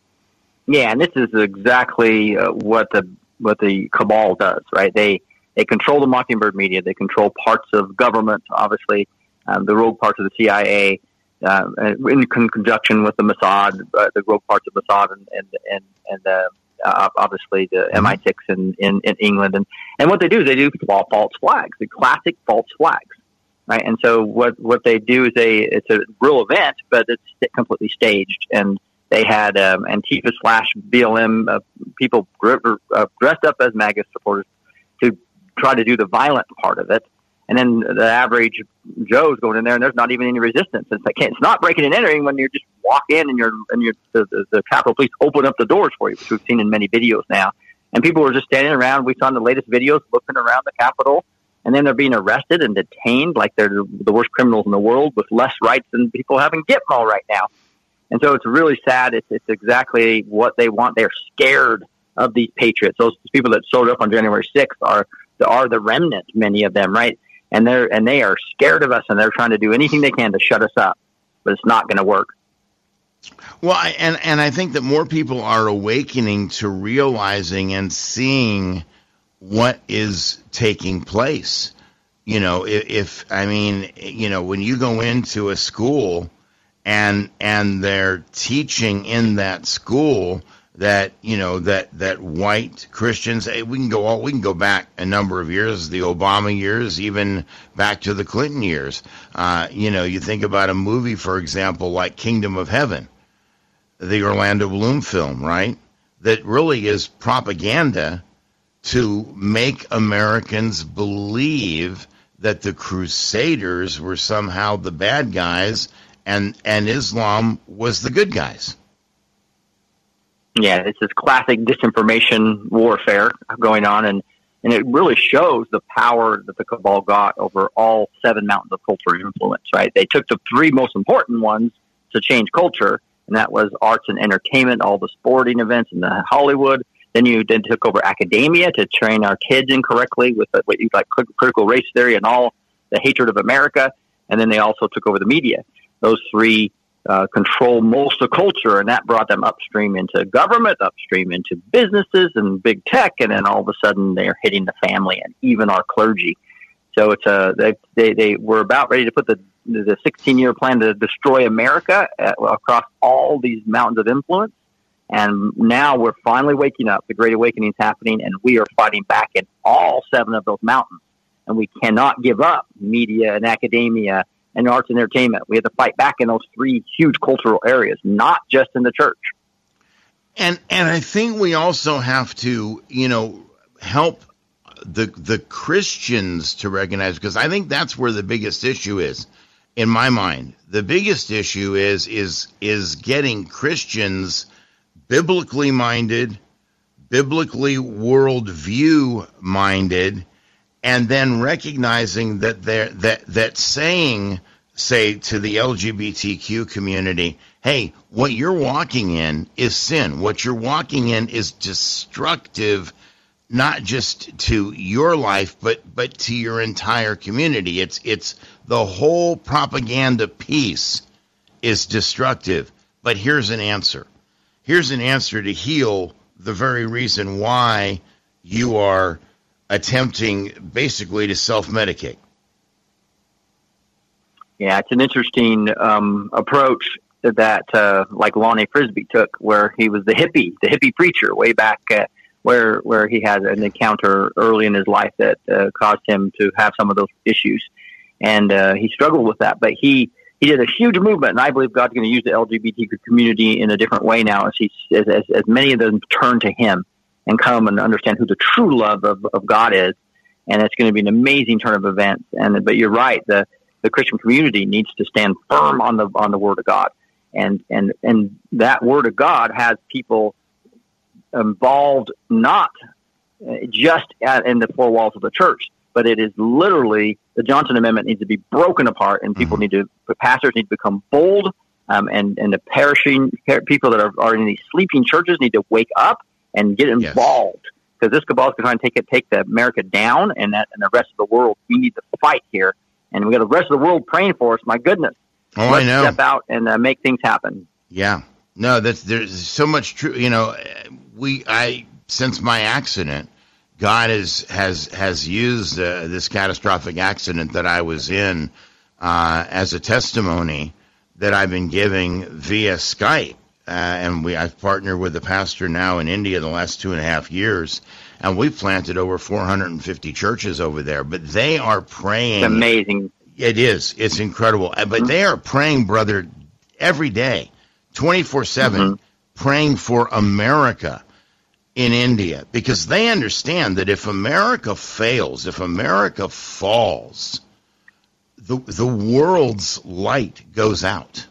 Yeah, and this is exactly uh, what the what the cabal does, right? They They control the Mockingbird media. They control parts of government, obviously, um, the rogue parts of the C I A, uh, in con- conjunction with the Mossad, uh, the rogue parts of Mossad, and and and, and uh, obviously the M I six in, in, in England. And, and what they do is they do false flags, the classic false flags, right? And so what, what they do is they it's a real event, but it's completely staged. And they had um, Antifa slash B L M uh, people uh, dressed up as MAGA supporters to try to do the violent part of it, and then the average Joe's going in there, and there's not even any resistance. It's like, it's not breaking and entering when you just walk in and you're and you're the, the, the Capitol Police open up the doors for you, which we've seen in many videos now. And people were just standing around. We saw in the latest videos looking around the Capitol, and then they're being arrested and detained like they're the worst criminals in the world with less rights than people have in Gitmo right now. And so it's really sad. It's, it's exactly what they want. They're scared of these patriots. Those people that showed up on January sixth are are the remnant, many of them, right? And they're and they are scared of us, and they're trying to do anything they can to shut us up, but it's not going to work. Well, I, and and I think that more people are awakening to realizing and seeing what is taking place. You know, if, if I mean, you know, when you go into a school and and they're teaching in that school that, you know, that, that white Christians, we can go all, we can go back a number of years, the Obama years, even back to the Clinton years. Uh, you know, you think about a movie, for example, like Kingdom of Heaven, the Orlando Bloom film, right? That really is propaganda to make Americans believe that the Crusaders were somehow the bad guys and, and Islam was the good guys. Yeah, this is classic disinformation warfare going on, and, and it really shows the power that the cabal got over all seven mountains of cultural influence, right? They took the three most important ones to change culture, and that was arts and entertainment, all the sporting events and the Hollywood. Then you then took over academia to train our kids incorrectly with what you like critical race theory and all the hatred of America. And then they also took over the media. Those three uh, control most of culture, and that brought them upstream into government, upstream into businesses and big tech, and then all of a sudden they're hitting the family and even our clergy. So it's a they they, they were about ready to put the the sixteen-year plan to destroy America at, across all these mountains of influence. And now we're finally waking up. The Great Awakening is happening, and we are fighting back in all seven of those mountains. And we cannot give up media and academia and arts and entertainment. We have to fight back in those three huge cultural areas, not just in the church. And and I think we also have to, you know, help the the Christians to recognize, because I think that's where the biggest issue is. In my mind, the biggest issue is is is getting Christians biblically minded, biblically worldview minded, and then recognizing that they're, that that saying, say, to the L G B T Q community, hey, what you're walking in is sin. What you're walking in is destructive, not just to your life, but but to your entire community. It's it's the whole propaganda piece is destructive. But here's an answer. Here's an answer to heal the very reason why you are attempting basically to self-medicate. Yeah, it's an interesting um, approach that uh, like Lonnie Frisbee took, where he was the hippie, the hippie preacher way back uh, where where he had an encounter early in his life that uh, caused him to have some of those issues. And uh, he struggled with that, but he, he did a huge movement, and I believe God's going to use the L G B T Q community in a different way now as, he, as, as, as many of them turn to him and come and understand who the true love of, of God is. And it's going to be an amazing turn of events. And but you're right, the, the Christian community needs to stand firm on the on the Word of God, and and and that Word of God has people involved not just at, in the four walls of the church, but it is literally the Johnson Amendment needs to be broken apart, and people mm-hmm. need to, pastors need to become bold, um, and, and the perishing people that are, are in these sleeping churches need to wake up and get involved. Because yes. this cabal is trying to take it, take the America down, and that, and the rest of the world. We need to fight here, and we got the rest of the world praying for us. My goodness, oh, let's I know. step out and uh, make things happen. Yeah, no, that's there's so much true. You know, we I since my accident, God has has has used uh, this catastrophic accident that I was in uh, as a testimony that I've been giving via Skype. Uh, and we I've partnered with a pastor now in India the last two and a half years, and we've planted over four hundred fifty churches over there. But they are praying. It's amazing. It is. It's incredible. Mm-hmm. But they are praying, brother, every day, twenty-four seven, mm-hmm. praying for America in India, because they understand that if America fails, if America falls, the the world's light goes out.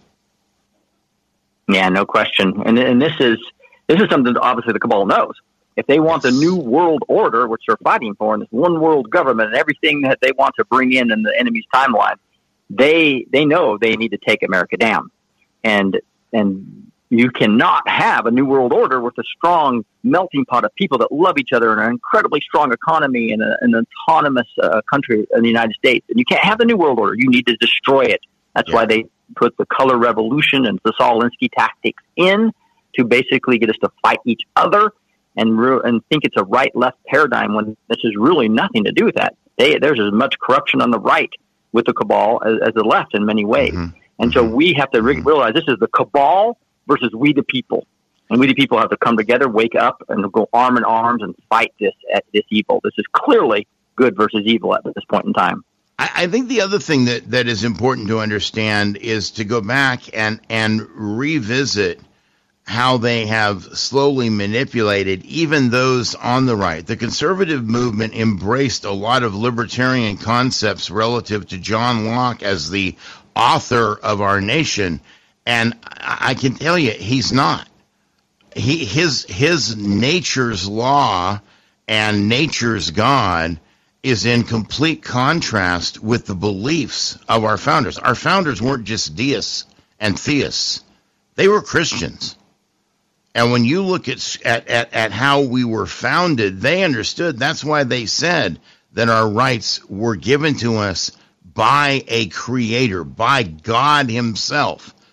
Yeah, no question. And and this is this is something that obviously the cabal knows. If they want the new world order, which they're fighting for, and this one world government and everything that they want to bring in in the enemy's timeline, they they know they need to take America down. And and you cannot have a new world order with a strong melting pot of people that love each other and an incredibly strong economy and a, an autonomous uh, country in the United States. And you can't have the new world order. You need to destroy it. That's yeah. why they put the color revolution and the Saul Alinsky tactics in to basically get us to fight each other and re- and think it's a right-left paradigm when this is really nothing to do with that. They, there's as much corruption on the right with the cabal as, as the left in many ways. Mm-hmm. And mm-hmm. so we have to re- mm-hmm. realize this is the cabal versus we the people. And we the people have to come together, wake up, and go arm in arms and fight this this evil. This is clearly good versus evil at this point in time. I think the other thing that, that is important to understand is to go back and, and revisit how they have slowly manipulated even those on the right. The conservative movement embraced a lot of libertarian concepts relative to John Locke as the author of our nation, and I can tell you he's not. He his his nature's law and nature's God is in complete contrast with the beliefs of our founders. Our founders weren't just deists and theists. They were Christians. And when you look at, at, at, at how we were founded, they understood. That's why they said that our rights were given to us by a creator, by God himself.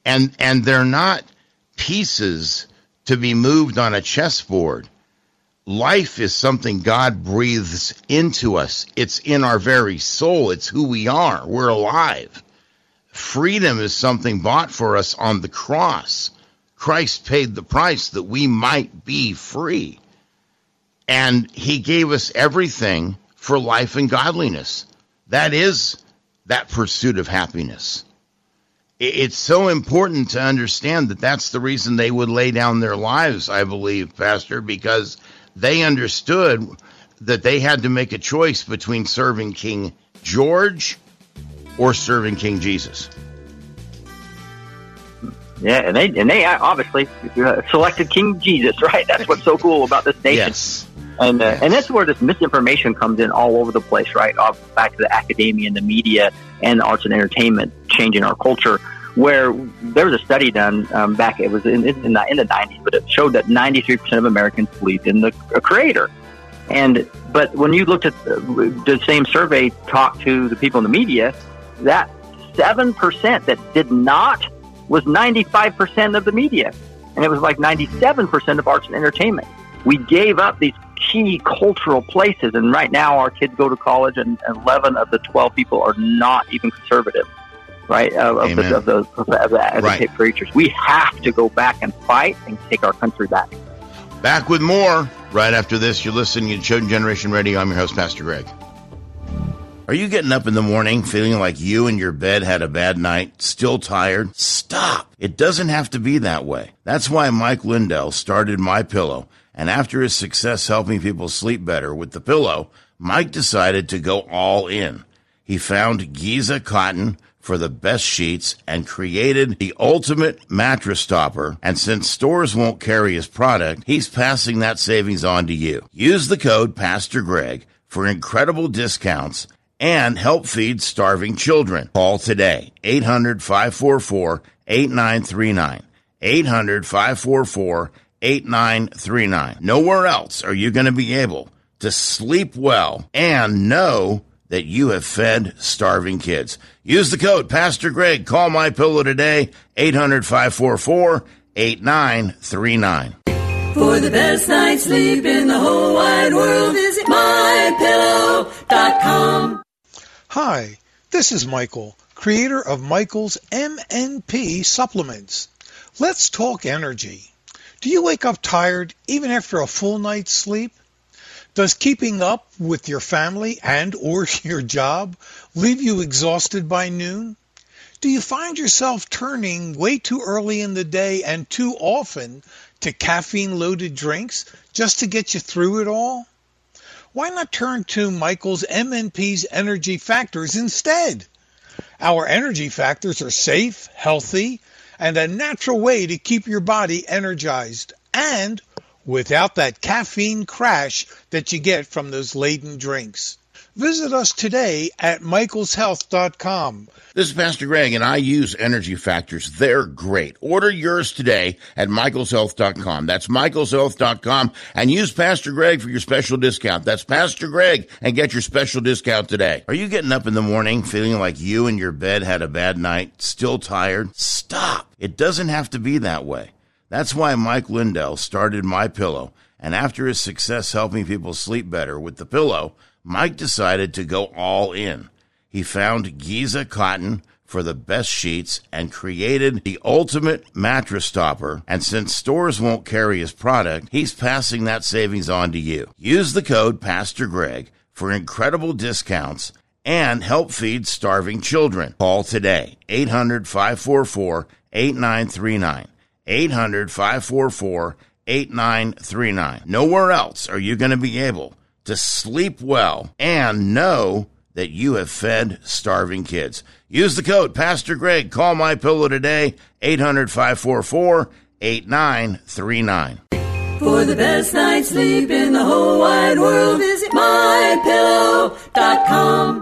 And, and they're not pieces to be moved on a chessboard. Life is something God breathes into us. It's in our very soul. It's who we are. We're alive. Freedom is something bought for us on the cross. Christ paid the price that we might be free. And he gave us everything for life and godliness. That is that pursuit of happiness. It's so important to understand that that's the reason they would lay down their lives, I believe, Pastor, because they understood that they had to make a choice between serving King George or serving King Jesus. Yeah, and they and they obviously selected King Jesus, right? That's what's so cool about this nation. Yes. And uh, yes. and that's where this misinformation comes in all over the place, right? Off back to the academia and the media and the arts and entertainment changing our culture. Where there was a study done um, back, it was in, in, the, in the nineties, but it showed that ninety-three percent of Americans believed in the a creator. And but when you looked at the, the same survey, talked to the people in the media, that seven percent that did not was ninety-five percent of the media. And it was like ninety-seven percent of arts and entertainment. We gave up these key cultural places, and right now our kids go to college, and eleven of the twelve people are not even conservative. Right, of, of, the, of, the, of the of the advocate right. preachers. We have to go back and fight and take our country back. Back with more right after this. You're listening to Chosen Generation Radio. I'm your host, Pastor Greg. Are you getting up in the morning feeling like you and your bed had a bad night, still tired? Stop. It doesn't have to be that way. That's why Mike Lindell started MyPillow, and after his success helping people sleep better with the pillow, Mike decided to go all in. He found Giza cotton for the best sheets and created the ultimate mattress topper. And since stores won't carry his product, he's passing that savings on to you. Use the code Pastor Greg for incredible discounts and help feed starving children. Call today, eight hundred, five four four, eight nine three nine. eight hundred, five four four, eight nine three nine. Nowhere else are you going to be able to sleep well and know that you have fed starving kids. Use the code Pastor Greg. Call MyPillow today, eight hundred, five four four, eight nine three nine. For the best night's sleep in the whole wide world, visit my pillow dot com. Hi, this is Michael, creator of Michael's M N P supplements. Let's talk energy. Do you wake up tired even after a full night's sleep? Does keeping up with your family and or your job leave you exhausted by noon? Do you find yourself turning way too early in the day and too often to caffeine-loaded drinks just to get you through it all? Why not turn to Michael's M N P's Energy Factors instead? Our Energy Factors are safe, healthy, and a natural way to keep your body energized and without that caffeine crash that you get from those laden drinks. Visit us today at michaels health dot com. This is Pastor Greg, and I use Energy Factors. They're great. Order yours today at michaels health dot com. That's michaels health dot com, and use Pastor Greg for your special discount. That's Pastor Greg, and get your special discount today. Are you getting up in the morning feeling like you and your bed had a bad night, still tired? Stop. It doesn't have to be that way. That's why Mike Lindell started MyPillow, and after his success helping people sleep better with the pillow, Mike decided to go all in. He found Giza cotton for the best sheets and created the ultimate mattress topper. And since stores won't carry his product, he's passing that savings on to you. Use the code Pastor Greg for incredible discounts and help feed starving children. Call today, eight hundred, five four four, eight nine three nine. eight hundred, five four four, eight nine three nine. Nowhere else are you going to be able to sleep well and know that you have fed starving kids. Use the code Pastor Greg. Call MyPillow today, eight hundred, five four four, eight nine three nine. For the best night's sleep in the whole wide world, visit my pillow dot com.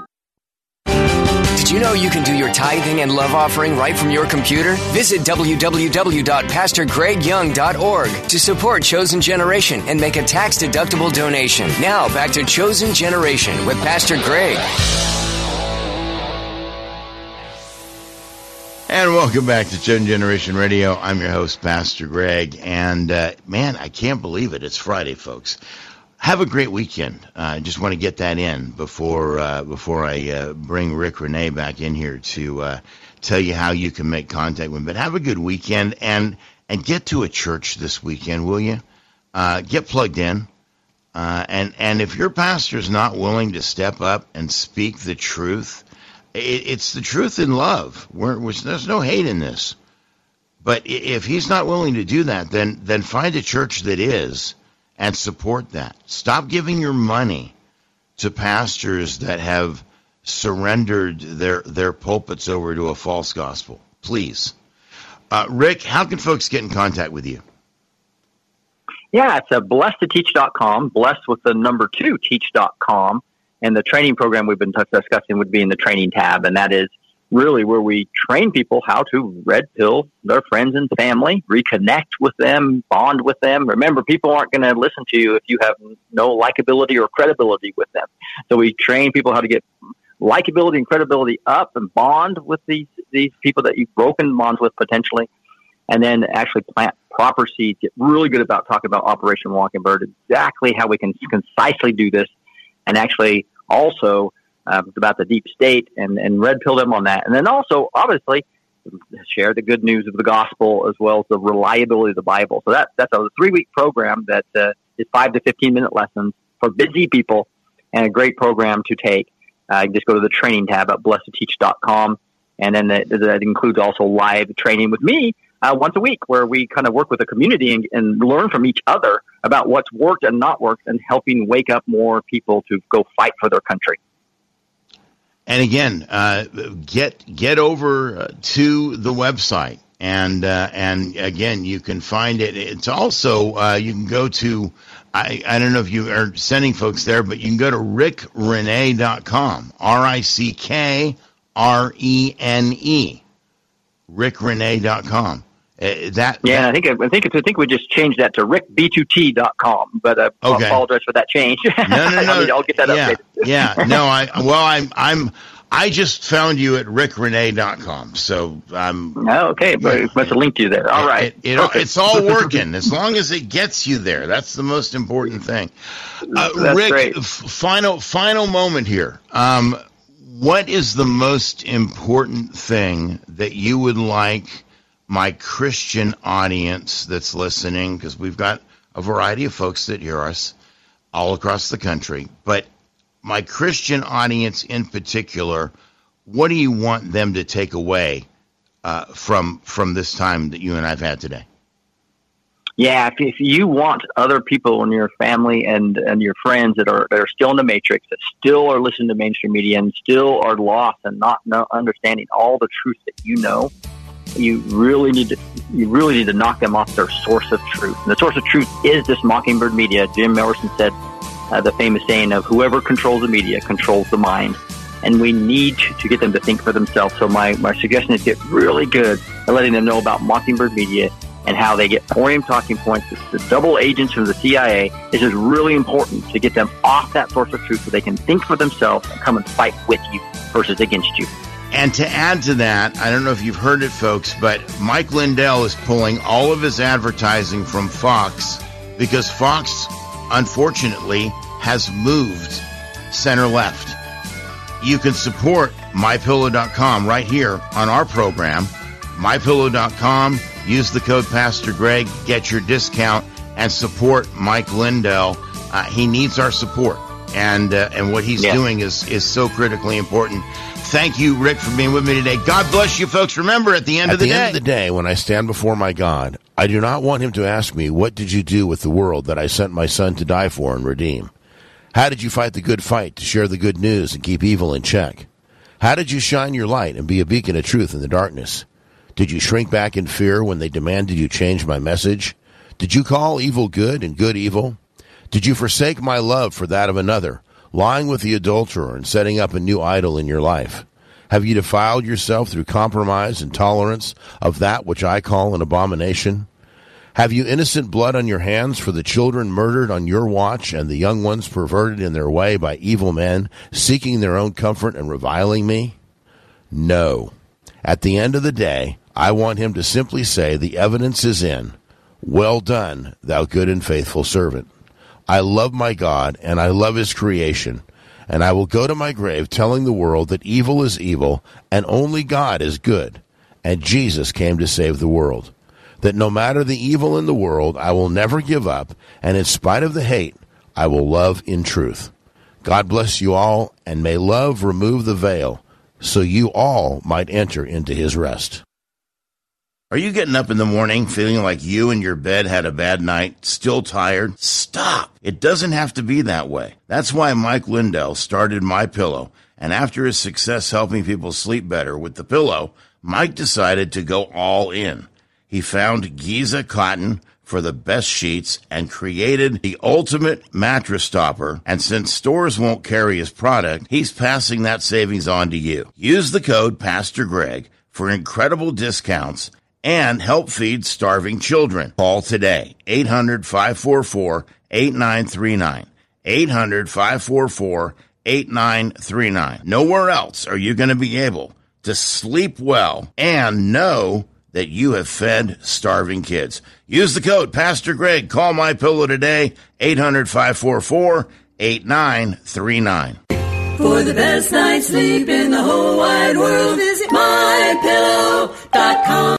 Did you know you can do your tithing and love offering right from your computer? Visit w w w dot pastor greg young dot org to support Chosen Generation and make a tax-deductible donation. Now, back to Chosen Generation with Pastor Greg. And welcome back to Chosen Generation Radio. I'm your host, Pastor Greg. And, uh, man, I can't believe it. It's Friday, folks. Have a great weekend. I uh, just want to get that in before uh, before I uh, bring Rick Renee back in here to uh, tell you how you can make contact with him. But have a good weekend and, and get to a church this weekend, will you? Uh, get plugged in. Uh, and, and if your pastor's not willing to step up and speak the truth, it, it's the truth in love. We're, we're, there's no hate in this. But if he's not willing to do that, then then find a church that is and support that. Stop giving your money to pastors that have surrendered their, their pulpits over to a false gospel. Please. Uh, Rick, how can folks get in contact with you? Yeah, it's uh, blessed to teach dot com, blessed with the number two, teach dot com. And the training program we've been discussing would be in the training tab. And that is really where we train people how to red pill their friends and family, reconnect with them, bond with them. Remember, people aren't going to listen to you if you have no likability or credibility with them. So we train people how to get likability and credibility up and bond with these, these people that you've broken bonds with potentially, and then actually plant proper seeds, get really good about talking about Operation Mockingbird, exactly how we can concisely do this, and actually also Uh, about the deep state and, and red pill them on that. And then also, obviously, share the good news of the gospel as well as the reliability of the Bible. So that, that's a three-week program that uh, is five to fifteen-minute lessons for busy people and a great program to take. Uh, just go to the training tab at blessed to teach dot com. And then that, that includes also live training with me uh, once a week where we kind of work with the community and, and learn from each other about what's worked and not worked and helping wake up more people to go fight for their country. And again, uh, get get over to the website, and uh, and again, you can find it. It's also uh, you can go to I, I don't know if you are sending folks there, but you can go to rick renee dot com, R I C K R E N E, rick renee dot com. Uh, that yeah, that, I think I think I think we just changed that to rick b two t dot com, but uh, okay. I apologize for that change. No, no, no. I mean, I'll get that yeah, updated. yeah, no, I well, I'm I'm I just found you at rick renee dot com, so I'm oh, okay, but it must have linked you there. All right, it, it, it's all working as long as it gets you there. That's the most important thing. Uh, That's Rick, great. f- final final moment here. Um, what is the most important thing that you would like my Christian audience that's listening, because we've got a variety of folks that hear us all across the country, but my Christian audience in particular, what do you want them to take away uh, from from this time that you and I've had today? Yeah, if, if you want other people in your family and, and your friends that are that are still in the matrix, that still are listening to mainstream media and still are lost and not know, understanding all the truth that you know, you really need to you really need to knock them off their source of truth. And the source of truth is this Mockingbird media. Jim Morrison said uh, the famous saying of whoever controls the media controls the mind. And we need to, to get them to think for themselves. So my, my suggestion is get really good at letting them know about Mockingbird Media and how they get thorium talking points. It's the double agents from the C I A. This is really important to get them off that source of truth so they can think for themselves and come and fight with you versus against you. And to add to that, I don't know if you've heard it, folks, but Mike Lindell is pulling all of his advertising from Fox because Fox, unfortunately, has moved center left. You can support my pillow dot com right here on our program, my pillow dot com. Use the code Pastor Greg, get your discount, and support Mike Lindell. Uh, he needs our support, and uh, and what he's yeah. doing is is so critically important. Thank you, Rick, for being with me today. God bless you, folks. Remember, at the end at of the, the day, end of the day, when I stand before my God, I do not want him to ask me, what did you do with the world that I sent my son to die for and redeem? How did you fight the good fight to share the good news and keep evil in check? How did you shine your light and be a beacon of truth in the darkness? Did you shrink back in fear when they demanded you change my message? Did you call evil good and good evil? Did you forsake my love for that of another, lying with the adulterer and setting up a new idol in your life? Have you defiled yourself through compromise and tolerance of that which I call an abomination? Have you innocent blood on your hands for the children murdered on your watch and the young ones perverted in their way by evil men, seeking their own comfort and reviling me? No. At the end of the day, I want him to simply say, the evidence is in. Well done, thou good and faithful servant. I love my God, and I love his creation, and I will go to my grave telling the world that evil is evil, and only God is good, and Jesus came to save the world. That no matter the evil in the world, I will never give up, and in spite of the hate, I will love in truth. God bless you all, and may love remove the veil, so you all might enter into his rest. Are you getting up in the morning feeling like you and your bed had a bad night, still tired? Stop. It doesn't have to be that way. That's why Mike Lindell started MyPillow, and after his success helping people sleep better with the pillow, Mike decided to go all in. He found Giza cotton for the best sheets and created the ultimate mattress topper. And since stores won't carry his product, he's passing that savings on to you. Use the code Pastor Greg for incredible discounts and help feed starving children. Call today, eight hundred, five four four, eight nine three nine. eight hundred, five four four, eight nine three nine. Nowhere else are you going to be able to sleep well and know that you have fed starving kids. Use the code Pastor Greg. Call MyPillow today, eight hundred, five four four, eight nine three nine. For the best night's sleep in the whole wide world, visit my pillow dot com.